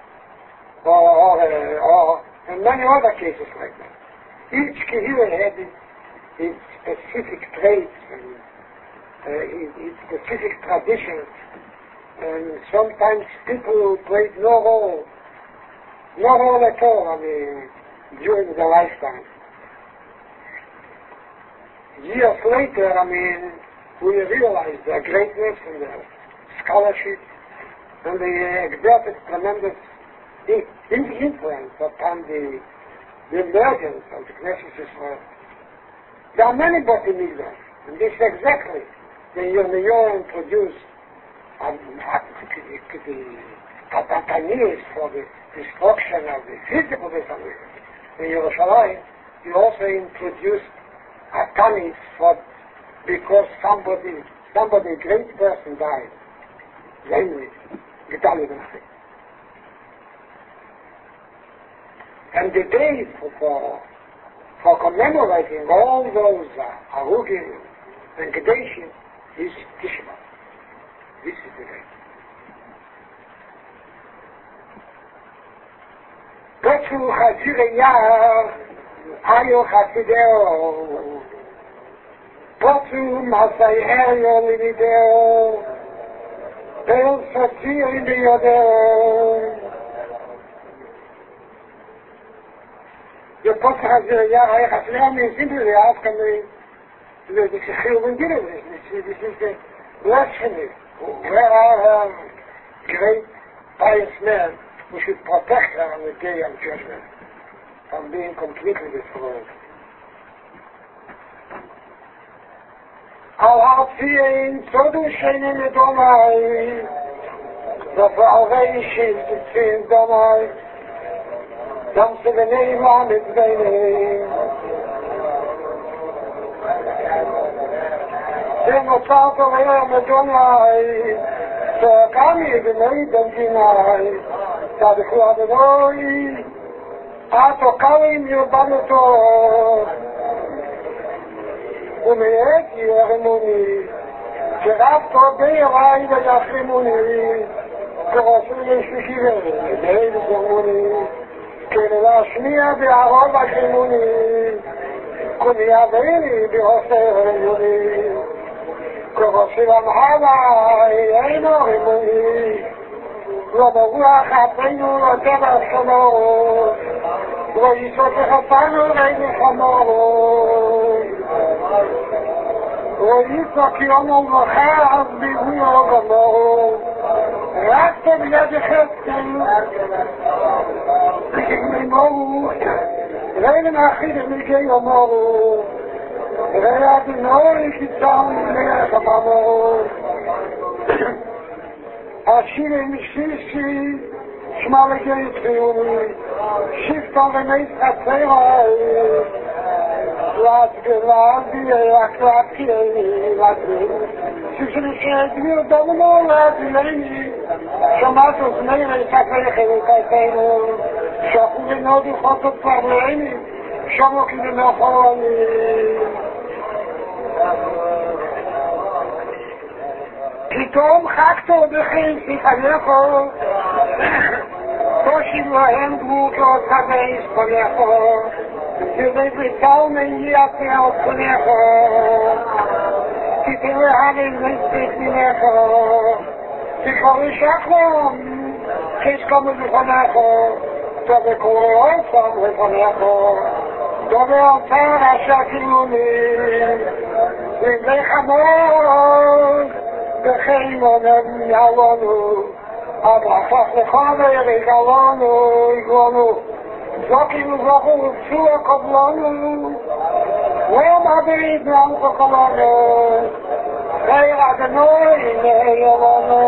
or in many other cases like that. Each kehillah had its specific traits and its specific traditions, and sometimes people played no role at all, during their lifetime. Years later, we realized their greatness and their scholarship, and they exerted tremendous influence upon the emergence of the Knesset Israel. There are many Botei Mikdash, and this exactly when you introduce the Tatanis for the destruction of the physical Beit HaMikdash in Yerushalayim, you also introduce Atanis because somebody great person died. And the day for commemorating all those Harugim and Kedeshim is Tisha B'Av. This is the day. Potsu Chazire Yar Ayo Chasideo Potsu Masai Erio Livideo Pel Satzir in the Yodeo. The Potsu Chazire Yar Ayo Chasideo means simply they ask the Shechil and Gilin. This is the blasphemy. Where are great pious men who should protect her on the day of judgment from being completely destroyed? Al Hatzien Sodu Shenim Edomai Zafalvei Shim Titzin Domai Dam Sevenei Lamet Beinei Notato Leam Adonai, Kami B'nei Benjinai, Tzaddik Adonai, Ato Kalim Yobanuto, Umeet Yeremuni, Sherafto Be'erai V'yachrimuni, K'rosu Yeshivei, B'nei B'zemuni, K'lashmiya B'arov Achrimuni, K'miyaveni B'hosei Yuni, K'rosilam Havai, Eino Rimuni, Lo Beruach Apenu Lo Teva Shamo, Lo Yisot Echotanu Reini Chamo, Lo Yisot Yomu Mochav Bihuyo Gamo, Raktem Yadichetkim, Mimoru, Reinem Achid Mikei Yomoru, Reat Noi Kitzam Melech HaMamor, Ashir Mishisi, Shma Legei Shifta Remeis Chatzera, Lat Gelavi, Lat Kiei, Lat Shishri Shedmir Domino, Lat Leni, Shamatos Meire Chatzera Chatzera, Shachu Nodi Chotot Parleini, Shamok in the Nafon. Kitom Hakto Bechin Sifanecho. Toshim Lahem Dmuto Tabeis Ponecho. They tell me yet else Ponecho. Kitim Having Listik Minecho. Sikhorishakom. Kishkom Ponecho. Tobe Koroy from Ponecho. Tobe Altera Shakimuni. Vivechamon. Becheimonem Yalonu. Abrachach Lechame Regalonu. Igonu. Zokim Zochu Tzua Koblonu. Wem Abid Namko Kolonu. Reir Adenoi Neheyolonu.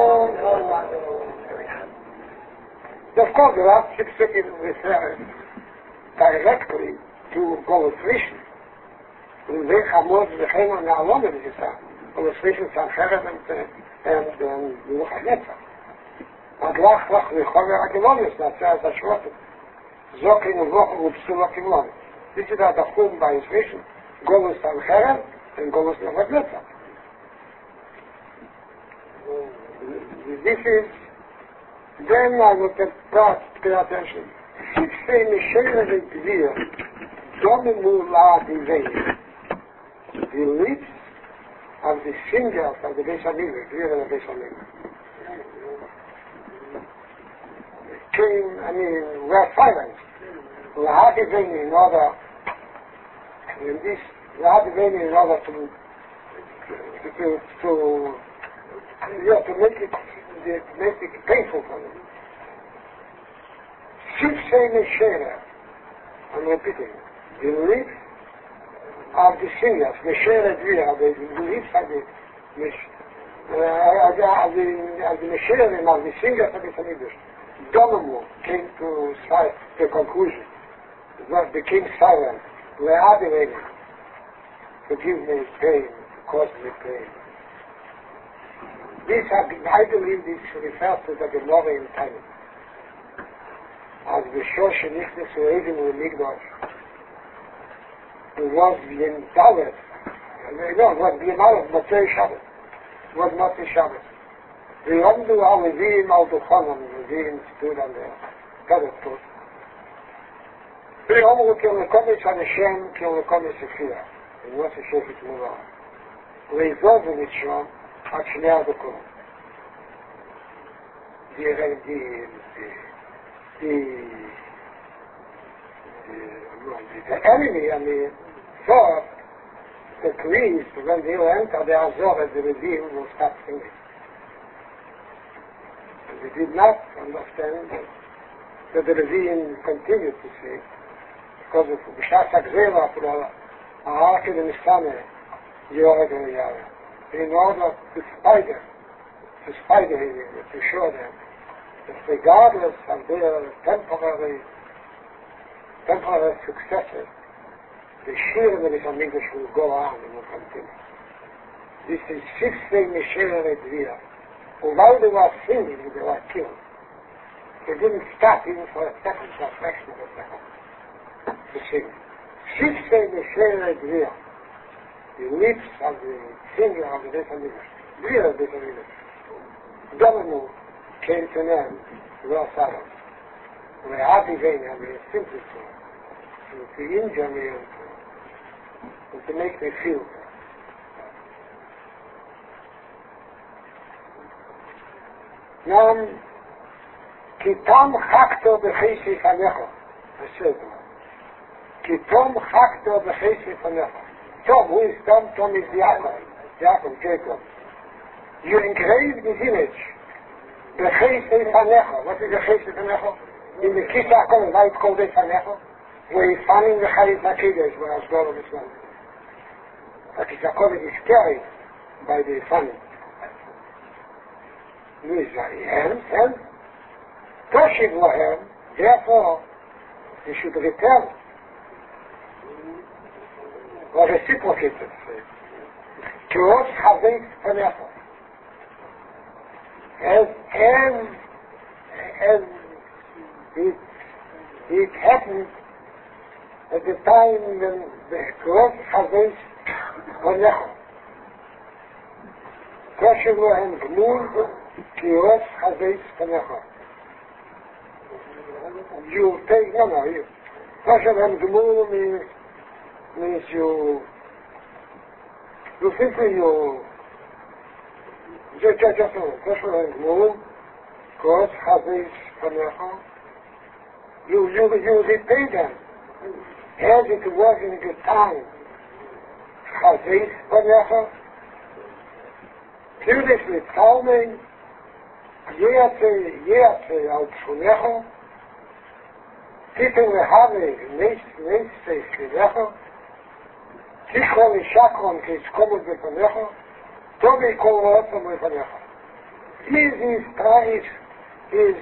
Of course, the last 6 seconds refer directly to Golos Rishon. Und Weg Amos Becheimonem Yalonu is that. Golos Rishon Sancherem and Lucha Netzach. Aglach Lach Lechomer Agilonus, that's as a short. Zokin and Vochel with Sulakim Lon. This is the home by his vision. Golos Sancherem and Golos Nechomer. This is, then I would have brought pay attention. 16 Mishnah Gvir, Dominu La Divei. The lips of the fingers of the Beis HaMikdash, Gvir and the Beis HaMikdash. Were silent. Lahadiveni in order, in this, Lahadiveni in order to make it painful for them. Sifsei Meshera, I'm repeating, the lips of the singers, Meshera Dvira, the lips of the Meshera of the singers of the Hamikdash. Donomu came to the conclusion. It became silent. Le'adiveni, forgive me pain, cause me pain. This, I believe this refers to the Gemara in time. As the Shosh Nichnes U'edim U'migdosh, it was in Dalet. No, it was in Dalet, Motzei Shabbat. It was Motzei Shabbat. The Omdu Al-Levim Al-Duchonim, Levim stood on the pedestal. The Omdu Kilekomis Hashem Kilekomis Sefira. And what's the Shofet Murah? Leizov Mitzvah, Hachnei Adukum. The enemy, thought the priest, when they will enter the Azor as the Levim, will start singing. They did not understand that the Levim continued to sing because of B'shas HaGzera for the Ark of the Mishkaneh, Yored and Yara. In order to spy them, to show them that regardless of their temporary successes, the Shir of the Hamikdash will go on and will continue. This is 6 Meshera Dvira. While they were singing, they were killed. They didn't stop even for a second, for a fraction of a second, to sing. 6 Meshera Dvira. The lips of the singer of the Beis HaMikdash, Dvira of the Beis HaMikdash. Dominu came to them, were silent. Le'adiveni, and they simply to injure me and to make me feel. Nam Kitam Chakto B'Chesi Fanecho. I said, Kitam Chakto B'Chesi Fanecho. Tom, who is Tom? Tom is Jacob, Jacob. You engraved his image. B'Chesi Fanecho. What is B'Chesi Fanecho? In the Kisha HaKol, why it's called Fanecho? Where he's finding the Charit HaKidesh, where I was going on this one. The Kisha HaKol is carried by the famine. And Toshiv Lohem, therefore, he should return or reciprocate it. Kiros Chaveit Panecha. As it happened at the time when the Kroz Chavis Panecha. Kosher Lohem Gmul Kroz Chavis Panecha. You take, no, you. Kosher Lohem Gmul means you simply just Kosher Lohem Gmul Kroz Chavis Panecha. You repay them as it was in the time. Chazis Panecha. Previously, Talmud, Yetze al Tzunecha. Titel Lehave, Neistei Shlinecha. Tichol Ishakon, Kitzkomot Bepanecha. Tobi Kol Rotzam Bepanecha. Is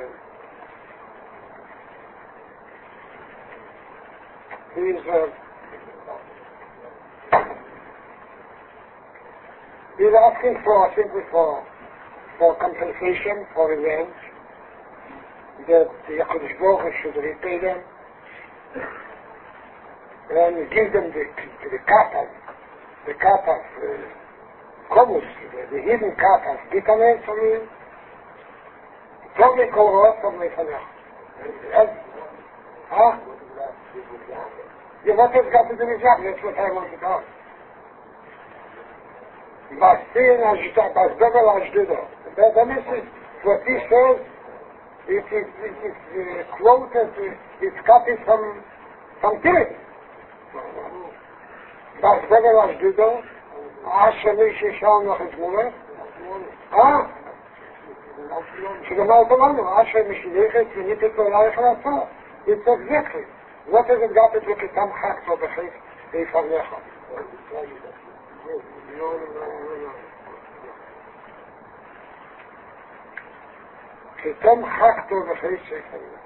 he's asking simply for compensation, for revenge, that the HaKadosh Baruch Hu should repay them and give them the katas, komus, the hidden katas, bitanen from him, Tomi Kol Rotzam Lefanech. Huh? Yeah, what has got to do with that? That's what I want to talk. Bastin Basbebel Ashdudo. That is what he says. It is quoted, it's copied from Tirit. Basbebel Ashdudo. Ashali Shishal Nochizmuleh. Ah? Shigama Otomanu. Ashali Mishidechet. You need to go like it's exactly. What has it got to do with Tam Chak to Bechis Eifanecha? Tam Chak to Bechis Eifanecha.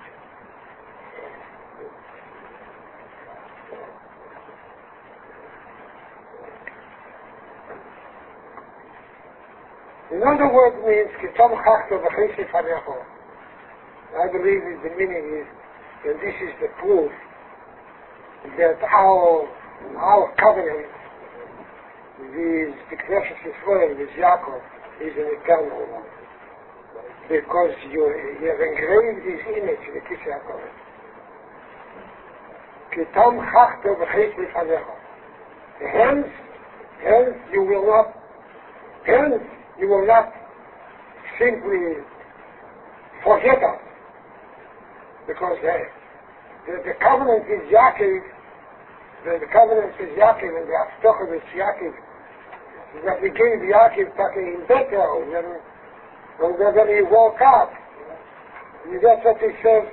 In other words, means Tam Chak to Bechis Eifanecha. I believe the meaning is, and this is the proof that our covenant with the Knesset Yisrael, with Yaakov, is an eternal one. Because you have engraved his image with this Yaakov. Kitam chachto b'chis b'fanecha. Hence you will not simply forget us. Because the covenant is Yaakov, the covenant is Yaakov, and the Avtocha is Yaakov, that we gave Yaakov talking in Bethel, when he woke up. That's what he says,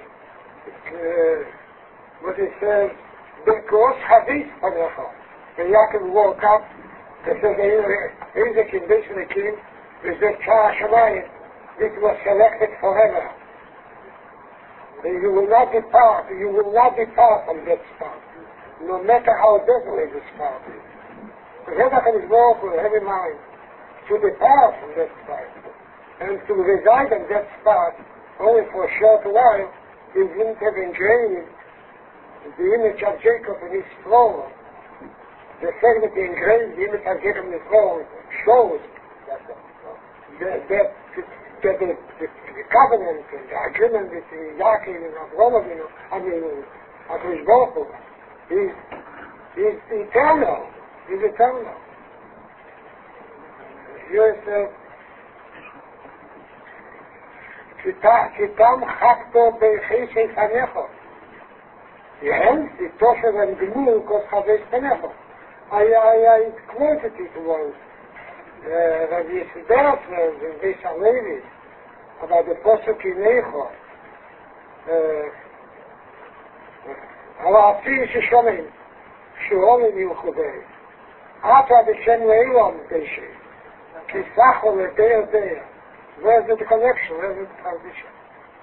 because Hadith Panecha. When Yaakov woke up, he says, Isaac in Bishop King, is the Tzar Shemayim, it was selected forever. You will not depart from that spot, no matter how desolate the spot is. Because HaKadosh Baruch Hu will have in mind to depart from that spot and to reside on that spot only for a short while. He wouldn't have engraved the image of Jacob in his throne. The fact that he engraved the image of Jacob in his throne shows that the covenant and the agreement between Yaakov and Avraham Avinu, HaKadosh Baruch Hu, is eternal. Is eternal. Here Kitam Chakto Bechis Eifanecha. Hence, the Tosher and Gmul Kos Chaves Panecha. I quoted it once. Rabbi Yisrael says in Beis HaLevi about the Posuk in Eichot. Ha'afim shesholim she'olim yuchudei. Ata b'shem le'ilom b'shei. Kisachol le'dei. Where's the connection? Where's the transition?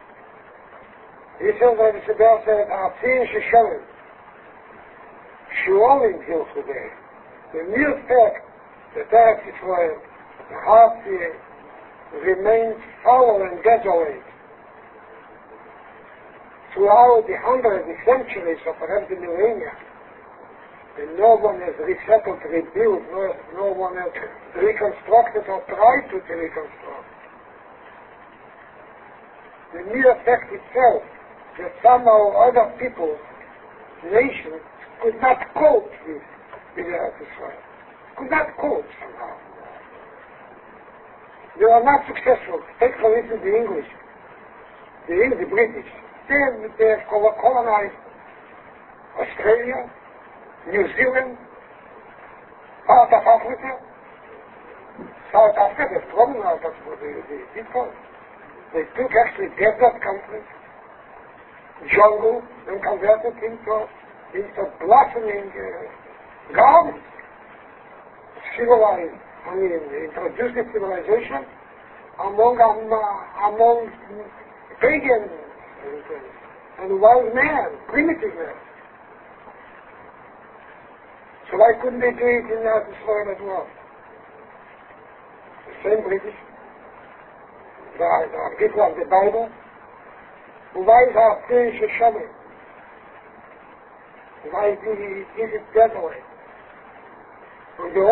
He says, Rabbi Yisrael said, Ha'afim shesholim she'olim yuchudei. The mere fact that Eretz Yisrael, the half year, remains foul and desolate. throughout the hundreds, the centuries of perhaps the millennia, and no one has resettled, rebuilt, no one has reconstructed or tried to reconstruct. The mere fact itself that somehow other people's nations could not cope with Eretz Israel, could not cope somehow. They were not successful. Take for instance the English, the British. They have colonized Australia, New Zealand, part of Africa, South Africa. They've thrown out of the people. They took actually desert countries, jungle, and converted into blossoming gardens. Civilized, introduced the civilization among pagans and wild men, primitive men. So why couldn't they do it in Eretz Israel as well? The same British, the people of the Bible, why is our Jewish Shabbat? Why is it that way? And the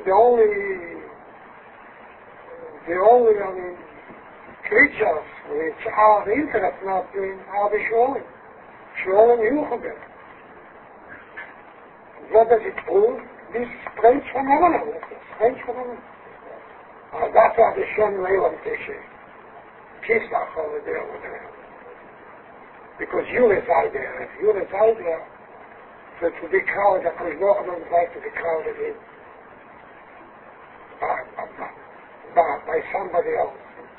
only creatures which are the interest not in are the Shuolim. Shuolim Yuchubet. What does it prove? This strange phenomenon. Strange phenomenon. That's why the Shem Leilam Teshe. Kisach over there. Because you reside there. If you reside there, so to be crowded, because no one would like to be crowded in by somebody else.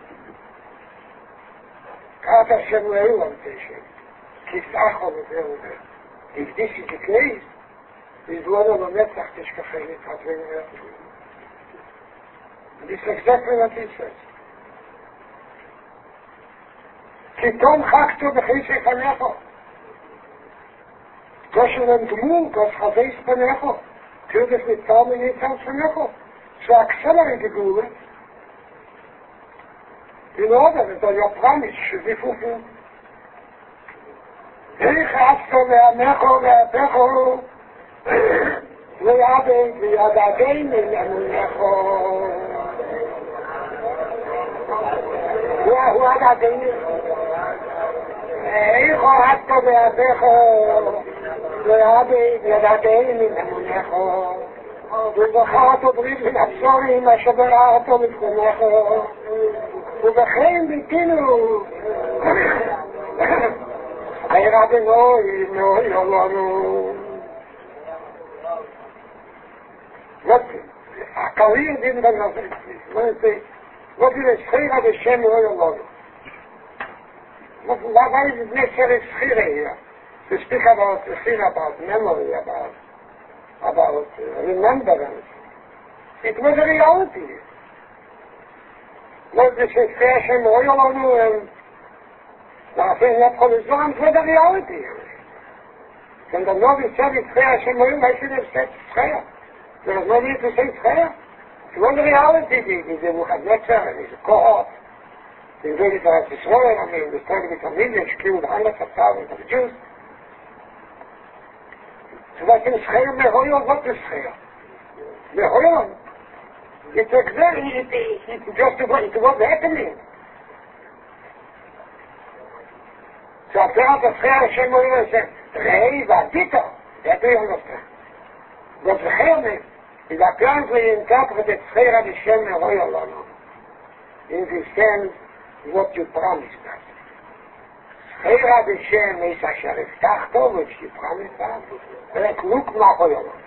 Kata Shem Leilam Teshe. Kisach over there. If this is the case, is one of the Netzach Tishkachayit Hatrin Eretz. This is exactly what he says. Kitom Chakto B'Chesei Panecho. Kosher and Gmul, Kos Chaveis Panecho. Kirdes mit Talmen Yitzam Panecho. So accelerate the Gule. In order that your promise should be fulfilled. Eich Asto Le'amecho Le'apecho. ויעבד וידעתנו לאמונךו הוא עדעתנו איך אוהדתו בידיכו ויעבד וידעתנו לאמונךו וזכרתו ברית ונפסורים אשר ברעתו בפניכו ובכן ביתנו וירדנו נוי לנו What Kaliya didn't understand. What is the Schira of Shem Royal? Why is it necessary Schira here? To speak about Schira, about memory, about remembrance. It was a reality. Was the Schira Shem Royal and nothing that for Islam was a reality. When the Novi said it's Schira Shem Royal, I should have said Schira. There was no need to say prayer. It was a reality. The Nebuchadnezzar and his cohort invaded Eretz Israel. Destroyed with a million, killed hundreds of thousands of Jews. So that's in Schreir Mehoyon. What is Schreir? Mehoyon. It's exactly, it was happening. So after Schreir Hashem Mehoyon said, Rei Vadito. That do you understand? But the Hermes is apparently interpreted Schera B'Shem Meroya Lano in the sense what you promised us. Schera B'Shem is Asher Eftachto, which you promised us, Rek Luk Machoya Lano.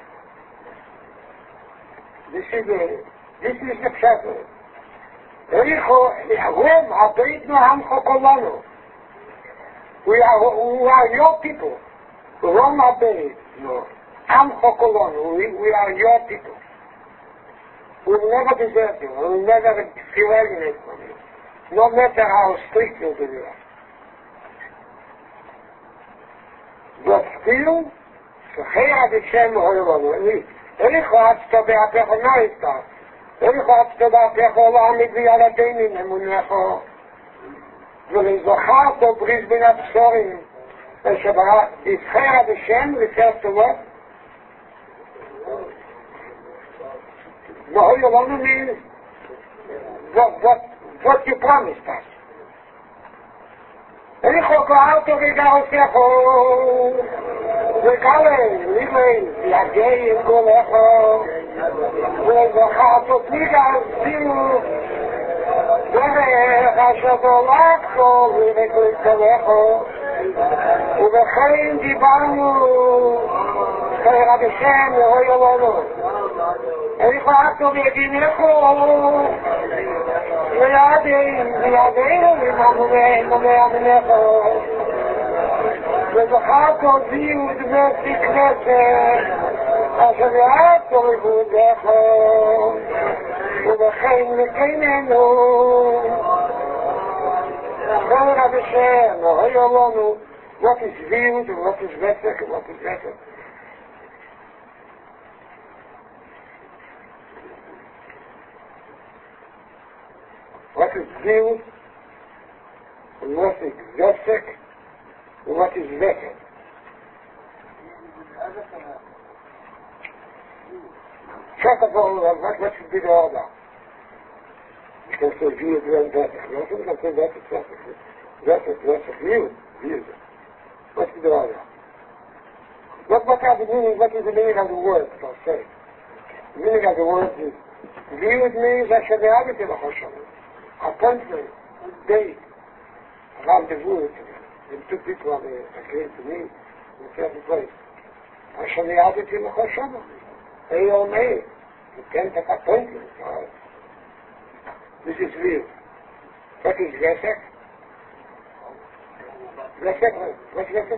This is the chapter. Ericho, Rem Abeit Noham Chokolano. We are your people. Rom Abeit, no. Am Chokolon, we are your people. We will never desert you. We will never feel alienated from you. No matter how strict you will be. But still, Schera B'Shem Hoyolonu. Ericho Atzto Be'apecho Noizta. Ericho Atzto Be'apecho La'amid V'Yaladenim Emunecho. ולזכרת בריש בין הבשורים Is Chayra B'Shem refers to what? Mahoyolonu means what you promised us. Richo Ko'alto V'Gaosecho V'Gale Livei Yagei Golecho V'Zochato Tniga Zilu V'Rech Ashodolakto V'Reklitzelecho ובחיים דיברנו חיירה בשם לאוי אלונו איך אהבתו בידינכו וידינו למאמרינו וידינכו וזכרתו זיהו דמסי כנסת אשר אהבתו לבודכו ובחיים לקיננו חיירה בשם לאוי אלונו. What is viewed and what is vesek and what is vesek? What is viewed and what is vesek and what is vesek? First of all, what should be the order? You can say viewed and vesek. You also can say vesek, vesek, viewed. What's the order? What are the meaning? What is the meaning of the word per se? The meaning of the word is viewed means Ashadeaviti L'Choshem. Appointment, date, rendezvous. And two people came to me in a certain place. Ashadeaviti L'Choshem. A.O.M.A. The 10th of appointment. This is viewed. What is Vesek? What's Vesek?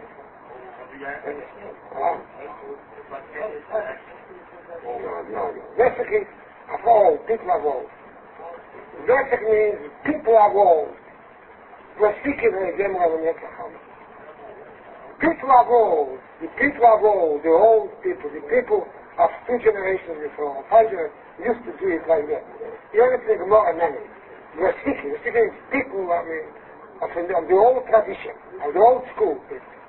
No. Vesek is of all, people of all. Vesek means people of all. We're speaking in the general Netzacham. People of all, the old people, the people of 2 generations before, 5 generations, used to do it like that. You understand more than many. We're speaking people, of the old tradition, of the old school.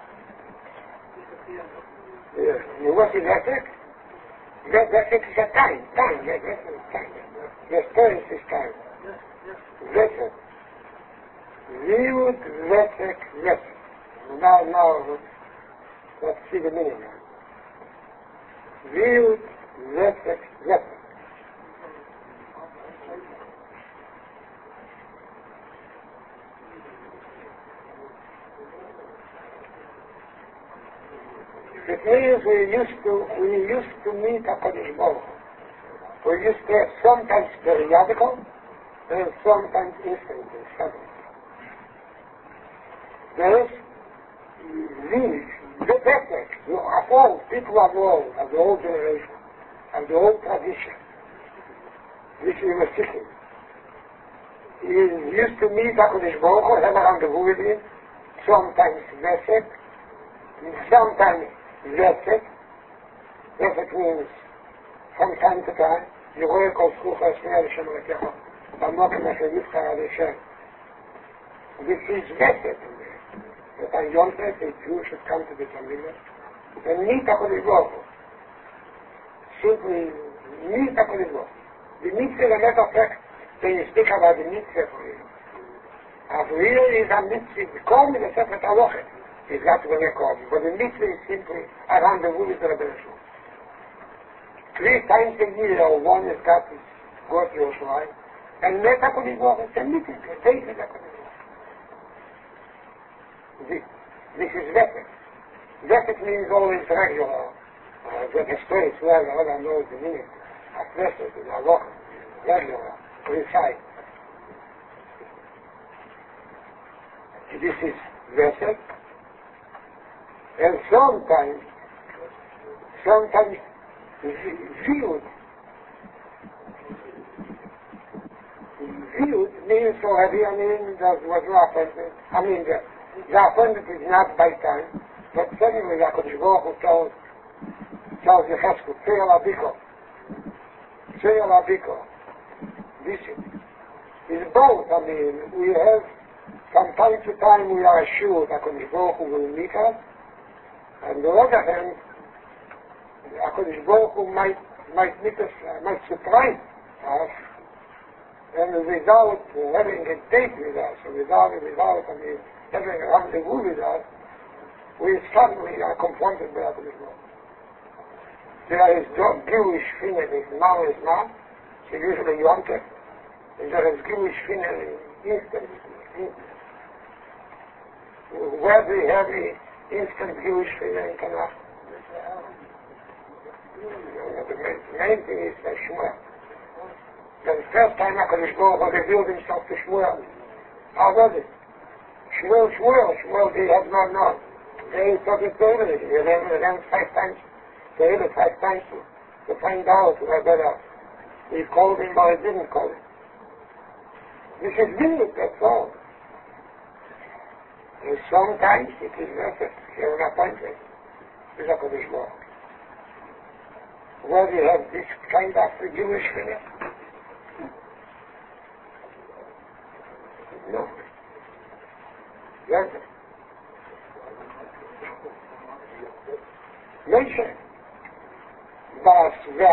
Yes. What is Vesek? Vesek is a time. Yes, Vesek is time. The space is time. Vesek. Viewed Vesek. Now, let's see the meaning now. Viewed Vesek. It means we used to meet HaKadosh Baruch Hu. We used to have sometimes periodical and sometimes instantly, suddenly. There is the Vesek, of all, people of the old generation, of the old tradition, which we were seeking. We used to meet HaKadosh Baruch Hu, have a rendezvous with him, sometimes Vesek, sometimes Vesek means from time to time, יראה כל זכוך השנייה לשם רקיחו, במוקם אשר יבחר על השם. This is Vesek. That on Yom Tov, a Jew should come to the Tamila and meet HaKadosh Baruch Hu. Simply meet HaKadosh Baruch Hu. The mitzvah, as a matter of fact, when you speak about the mitzvah for you, as really is a mitzvah, call me the Sefer Halochet. He's got to be recorded. But the mitzvah is simply around the world with the Rebbe Shul. 3 times a year, one has got to go to Yerushalayim and met HaKadosh Baruch Hu. It's a meeting, a date with HaKadosh Baruch Hu. This is Vesek. Vesek means always regular. The space where everyone knows the meaning. A Vesek, a Halochet, regular, precise. This is Vesek. And sometimes viewed. Viewed means already, that was not appointed. The appointment is not by time, but suddenly HaKadosh Baruch Hu tells Yecheskel, Tzeil Abiko. This is both. We have, from time to time, we are assured HaKadosh Baruch Hu will meet us, On the other hand, HaKadosh Baruch Hu might surprise us, and without having a date with us, or without having a rendezvous with us, we suddenly are confronted by HaKadosh Baruch Hu. There is Jewish feeling now is not, so usually Yom Tov, and there is Jewish feeling instant. Where do we have the instant Jewish feeling in Tanakh? The main thing is Shmuel. The first time HaKadosh Baruch Hu revealed himself to Shmuel. How was it? Shmuel, they have not known. They thought it's over. They ran 5 times. They hit it 5 times to find out whether he called him or he didn't call him. This is weird, that's all. And sometimes it is necessary an appointment with HaKadosh Baruch Hu. Where you have this kind of Jewish feeling? No. Yes. Moshe. But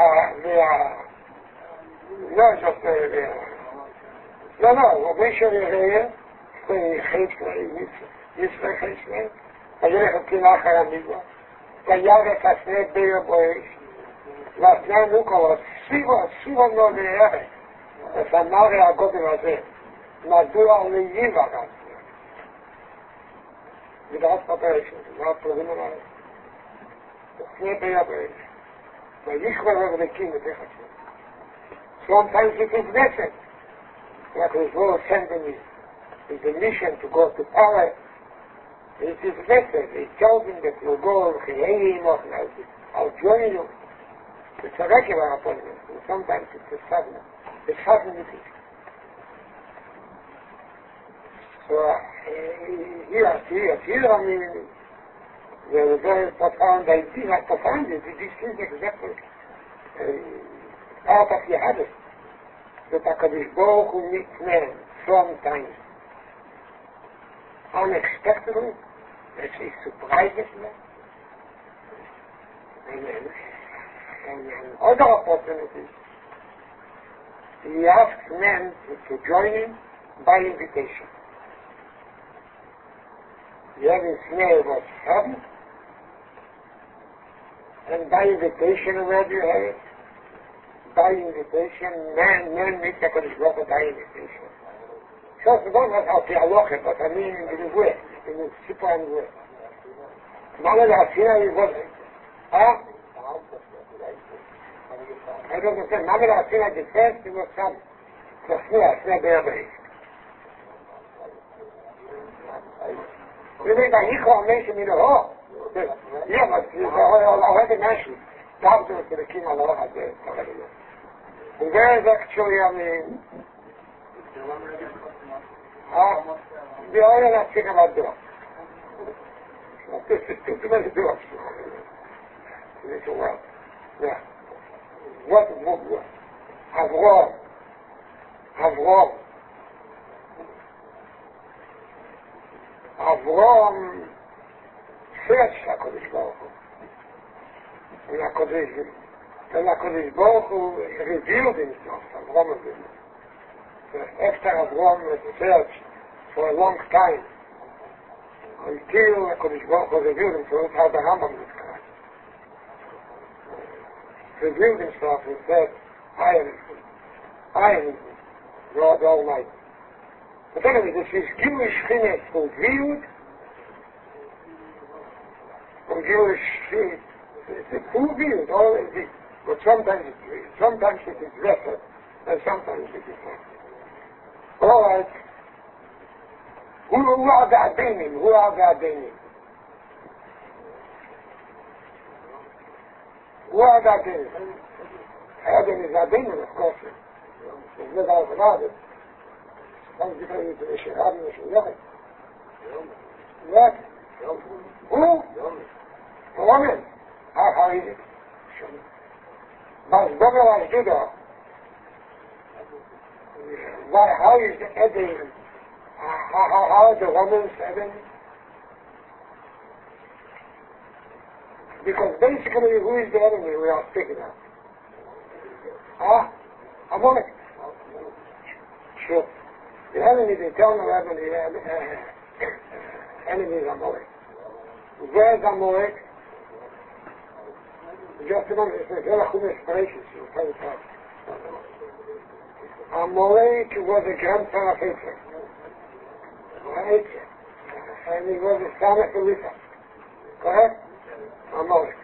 Moshe Reveia foi Yitzchak Chesed, הילך אותי אחר המדבר, וירק הסנה ביר בויש, והסנה נוקו, סיבו לא להירק, וסמרי הגודל הזה, מדוע להיבה גם. ודעת פרשת, ודעת פרדים עליי, הסנה ביר בויש, וישכו רבקים ותחת שם. Sometimes it is necessary. Like the Lord sending me with the mission to go to power, it is necessary. He tells him that you'll go, I'll join you. It's a regular appointment. And sometimes it's a sudden. It's sudden meeting. So here, I mean, there is a very profound idea. Not profound, this is exactly out of your habit. That HaKadosh Baruch Hu meets man sometimes unexpectedly, that he surprises man, and other opportunities he asks men to join him by invitation. The other snare was sudden, and by invitation, where do you have it? By invitation, man meets HaKadosh Baruch Hu by invitation. So it's not like the halacha, but I mean in the way, in the super and way. Mama L'Asina is what? Huh? I don't understand. Mama L'Asina, the first, it was some. So Snare Be'er. You mean that he can't mention in the hall? Yeah, but he's already mentioned. Down to the king of Allah. And there is actually, I mean, the oil that's thinking about doing. This is too many doors. It's a world. Yeah. What? Avram searched HaKadosh Baruch Hu. And HaKadosh Baruch Hu revealed himself. Avram revealed. After Avram searched for a long time, until HaKadosh Baruch Hu revealed himself, how the Rambam described. Revealed himself and said, I am God Almighty. But anyway, this is Jewish Chines fulfilled, from Jewish Chines, it's fulfilled, all of it. But sometimes it is better, and sometimes it is not. All right. Who are the Adenim? Adam is Adenim, of course. There's no doubt about it. Some different to the Shirab and the Shirab. What? Who? The woman. How is it? But Domer Judah. How is the Adam? How are the woman's Adam? Because basically, who is the enemy we are speaking of? Amalek. Sure. The enemy, the eternal enemy, enemy is Amalek. Where is Amalek? Just a moment, it's a very good inspiration. Amalek was a grandson of Hitler. And he was the son of Elisa. Correct? Amalek.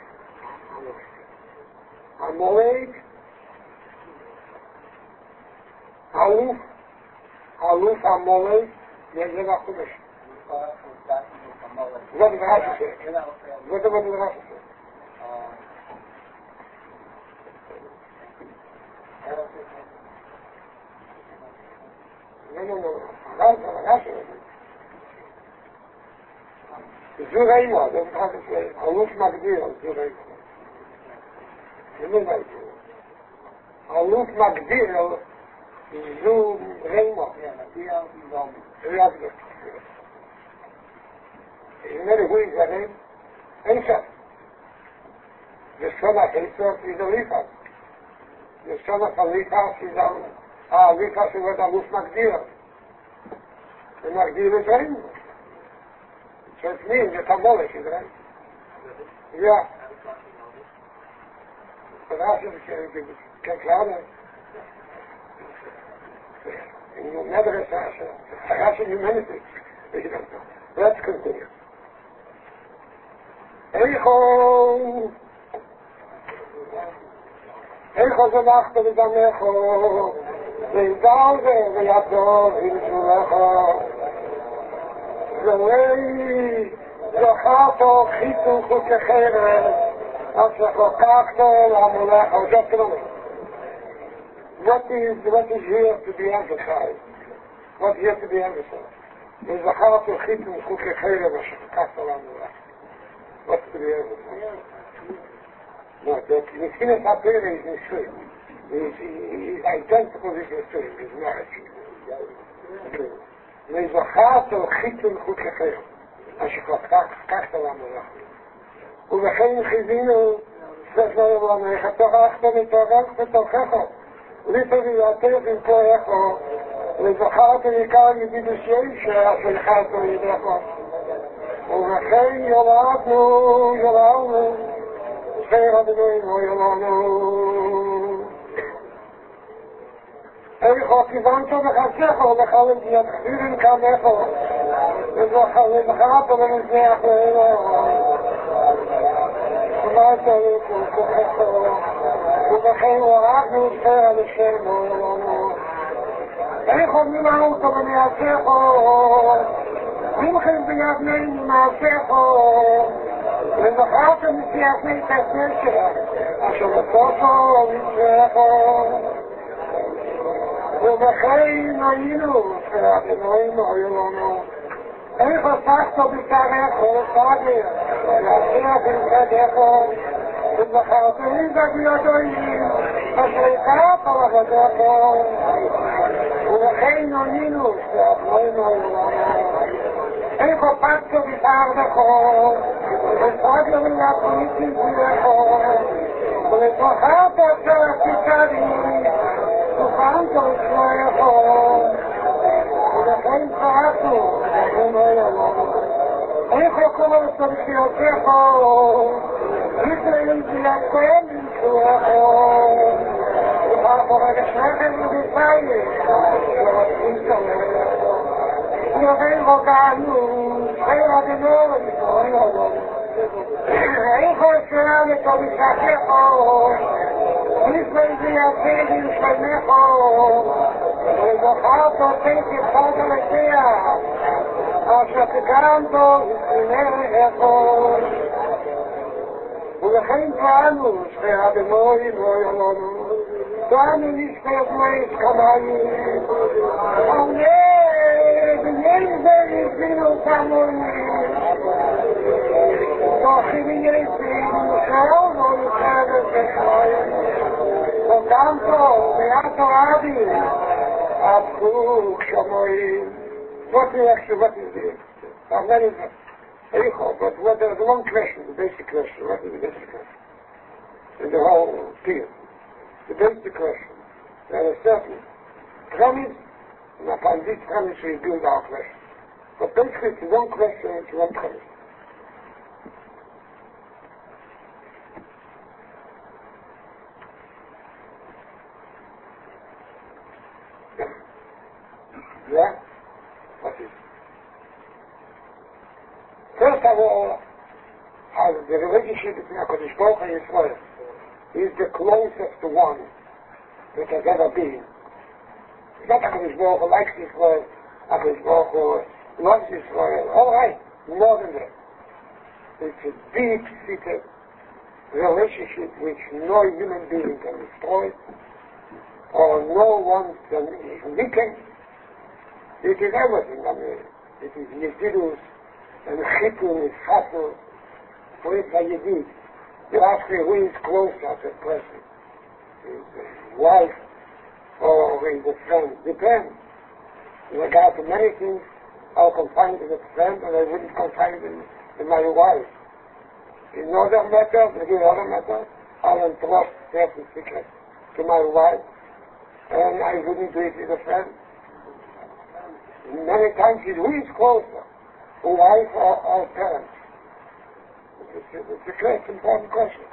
Amalek. Aluf Amalek. Yezer HaChumash. What did Rashi say? What did Rashi say? No. Rashi. Zureima, das heißt es, Aluf Magdir, Zureima. Aluf Magdir, Zureima. Isn't that who is the name? Esau. The son of Esau is Eliphaz. The son of Eliphaz is Eliphaz was Aluf Magdir. The Magdir is Reima. So it means that Amalek is right. Yeah. But Rashi can klar. In never Rashi humanity. Let's continue. Eicho zelachte v'zamecho v'idalve v'yadov v'yadov Zalei zochato chitu chukechere Asachokachto l'amulech. Just a moment. What is here to be emphasized? What is here to be emphasized? Zochato chitu chukechere Asachokachto l'amulech. What's to be emphasized? No, the Messias Apera is in Shem. He's identical with the Shem. He's marriage. Mezochato chitin chukechero. Ashikokachto l'amulech. ובכן חיזינו ספר יבלמך תורך ותורך ותוכך לפריעתך עם כוח וזכרת יקר ידידו שישה שלחת וידך ובכן ילדנו ספר אדנונו ילדנו איכו כיוונת בחצך ובחלם יתחירים כמך וזכרת במזנח לאלוהו ובכן ורחנו ספר לשמו איכו מלאותו במייסכו ממכם ביבננו מעשכו וזכרתם מסיעסני תסנשך אשר בסופו ומצחו ובכן היינו ספר אדנונו ילונו איך עסקתו בשערך ולסעדיר, להצליח עם חדךו, ובחרתוני בגלדויים, אשר יקרת על עבודךו, ולכן נונינו שאפלוינו אלוהינו. איך עסקתו בשערכו, וסעדיר ולהפניתים כולךו, ולתוכת אשר עשיתני, תוכנתו לשמואלךו. ולכן צעקנו, איך כל סמכויותיך, ישראל תלכם לצורכו, וברגשכם ובפייך, ורצים סמך. ולכן רוקענו, ספר אדנונו, איך אשרה לתולישכך, ישראל ויעשה ללשמך, וזכרת אותי כחוד הלכיה, אשר תקרמתו וסינך ולכן פעלנו שפר אדנוי ואוילנו פעלנו לשפר מויס כמיים בניין זה יזינו כמויים תוכי וירסינו שאולו לשבת בכמויים וקמתו מעטו אבי הפוך שמויים What is the But what the one question, the basic question, what is the basic question? In the whole field. The basic question. There are certain premise, and upon this premise we build our question. But basically it's one question, it's one premise. Yeah? What is it? First of all, the relationship between HaKadosh Baruch Hu and Yisrael is the closest one that has ever been. It's not HaKadosh Baruch Hu likes Yisrael, HaKadosh Baruch Hu loves Yisrael. All right, more than that. It's a deep-seated relationship which no human being can destroy, or no one can weaken. It is everything. I mean, it is Yedidus, and Chitun is Chasnu, for it's a Yedid. You ask me who is closer to a person, his wife, or his friend. Depends. In regard to many things, I'll confine it in a friend, and I wouldn't confine it in my wife. In other matters, I'll entrust certain secrets to my wife, and I wouldn't do it with a friend. Many times who is closer, a wife or parents? It's a great important question.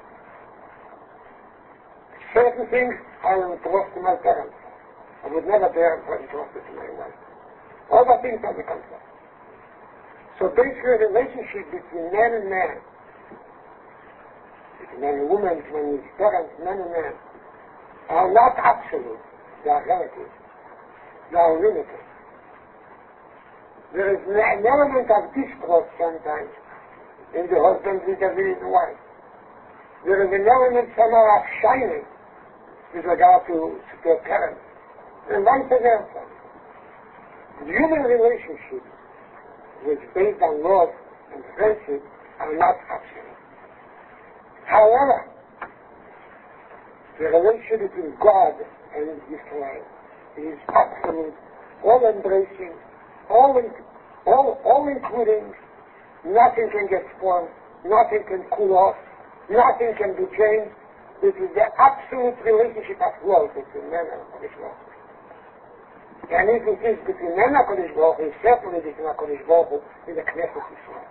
Certain things I will entrust to my parents. I would never dare to entrust it to my wife. Other things on the contrary. So basically the relationship between man and man, between man and woman, between his parents, man and man, are not absolute. They are relative. They are limited. There is an element of discord sometimes in the husband vis-a-vis his wife. There is an element somehow of shyness with regard to their parents. And vice versa. The human relationships, which based on love and friendship, are not absolute. However, the relationship between God and Israel is absolute, all-embracing, all including, nothing can get spoiled, nothing can cool off, nothing can be changed. This is the absolute relationship of love between men and HaKadosh Baruch Hu. And if it is between men and HaKadosh Baruch Hu, it's certainly between HaKadosh Baruch Hu and the Knesset Yisrael.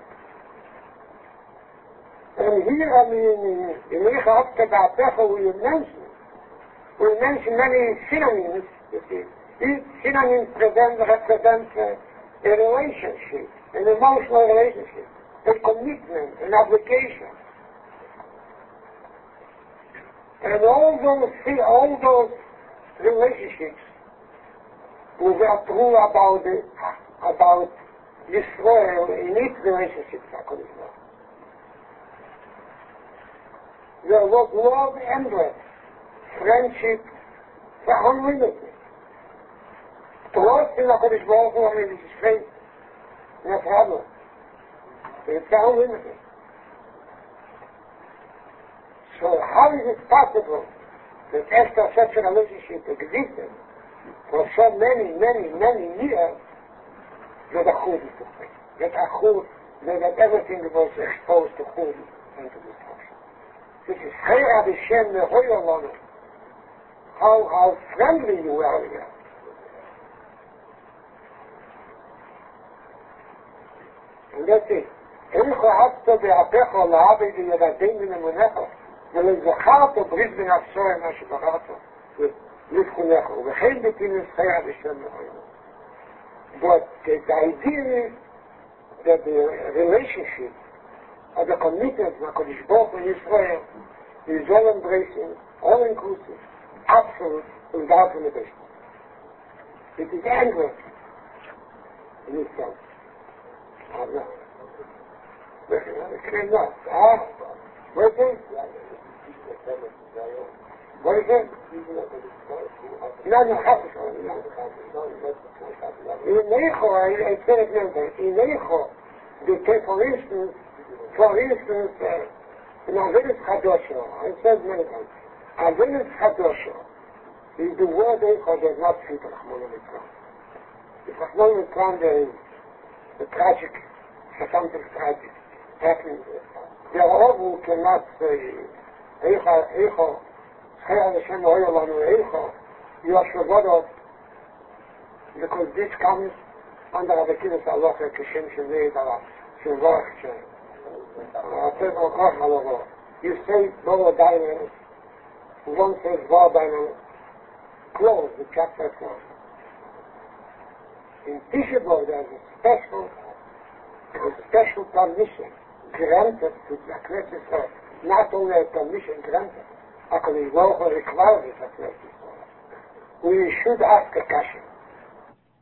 And here, I mean, in Richa Hafta Ba'atecha, we mention many synonyms, you see. Each synonym represents a relationship, an emotional relationship, a commitment, an obligation. And all those relationships which are true about Yisrael in its relationship to HaKadosh Baruch Hu. There was love endless, friendship unlimited. Trust in HaKadosh Baruch Hu, I mean, it's faith, no problem. It's unlimited. So how is it possible that after such a relationship existed for so many years, that a chud took place? That everything was exposed to chud and to destruction. This is Chayra B'Shem Mehoyo Lonu. How friendly you are here. And that's it. Eich Ha'afto Be'apecho La'abed Yedadein V'Nemunecho ולזכרת ברית בנפשו מה שבחרת לבחונך וכן בתינוס חיה בשם מחויו. But the idea is that the relationship or the commitment of HaKadosh Baruch Hu in Israel is all-embracing, all-inclusive, absolute, without limitation. It is endless in itself. What is it? What is it? No, in Eicho, I said it number. In Eicho, they take for instance, in Avedis Chadosho, I said many times, Avedis Chadosho is the word Eicho does not fit Rachmana Litzlan. If Rachmana Litzlan there is the tragic, something tragic. happen. The Ovu cannot say, Eicha, Chayal Hashem Oyolanu Eicha, Yoshavadot, because this comes under the Kiddush Allah, Kishem Shemei Dara, Shemvach Shem. You say Boro Daimen, one says Bar Daimen, close, the chapter close. In Tisha B'Av there's a special permission granted to the Knesset Torah. Not only a permission granted, HaKadosh Baruch Hu requires it at Knesset Torah. We should ask a question.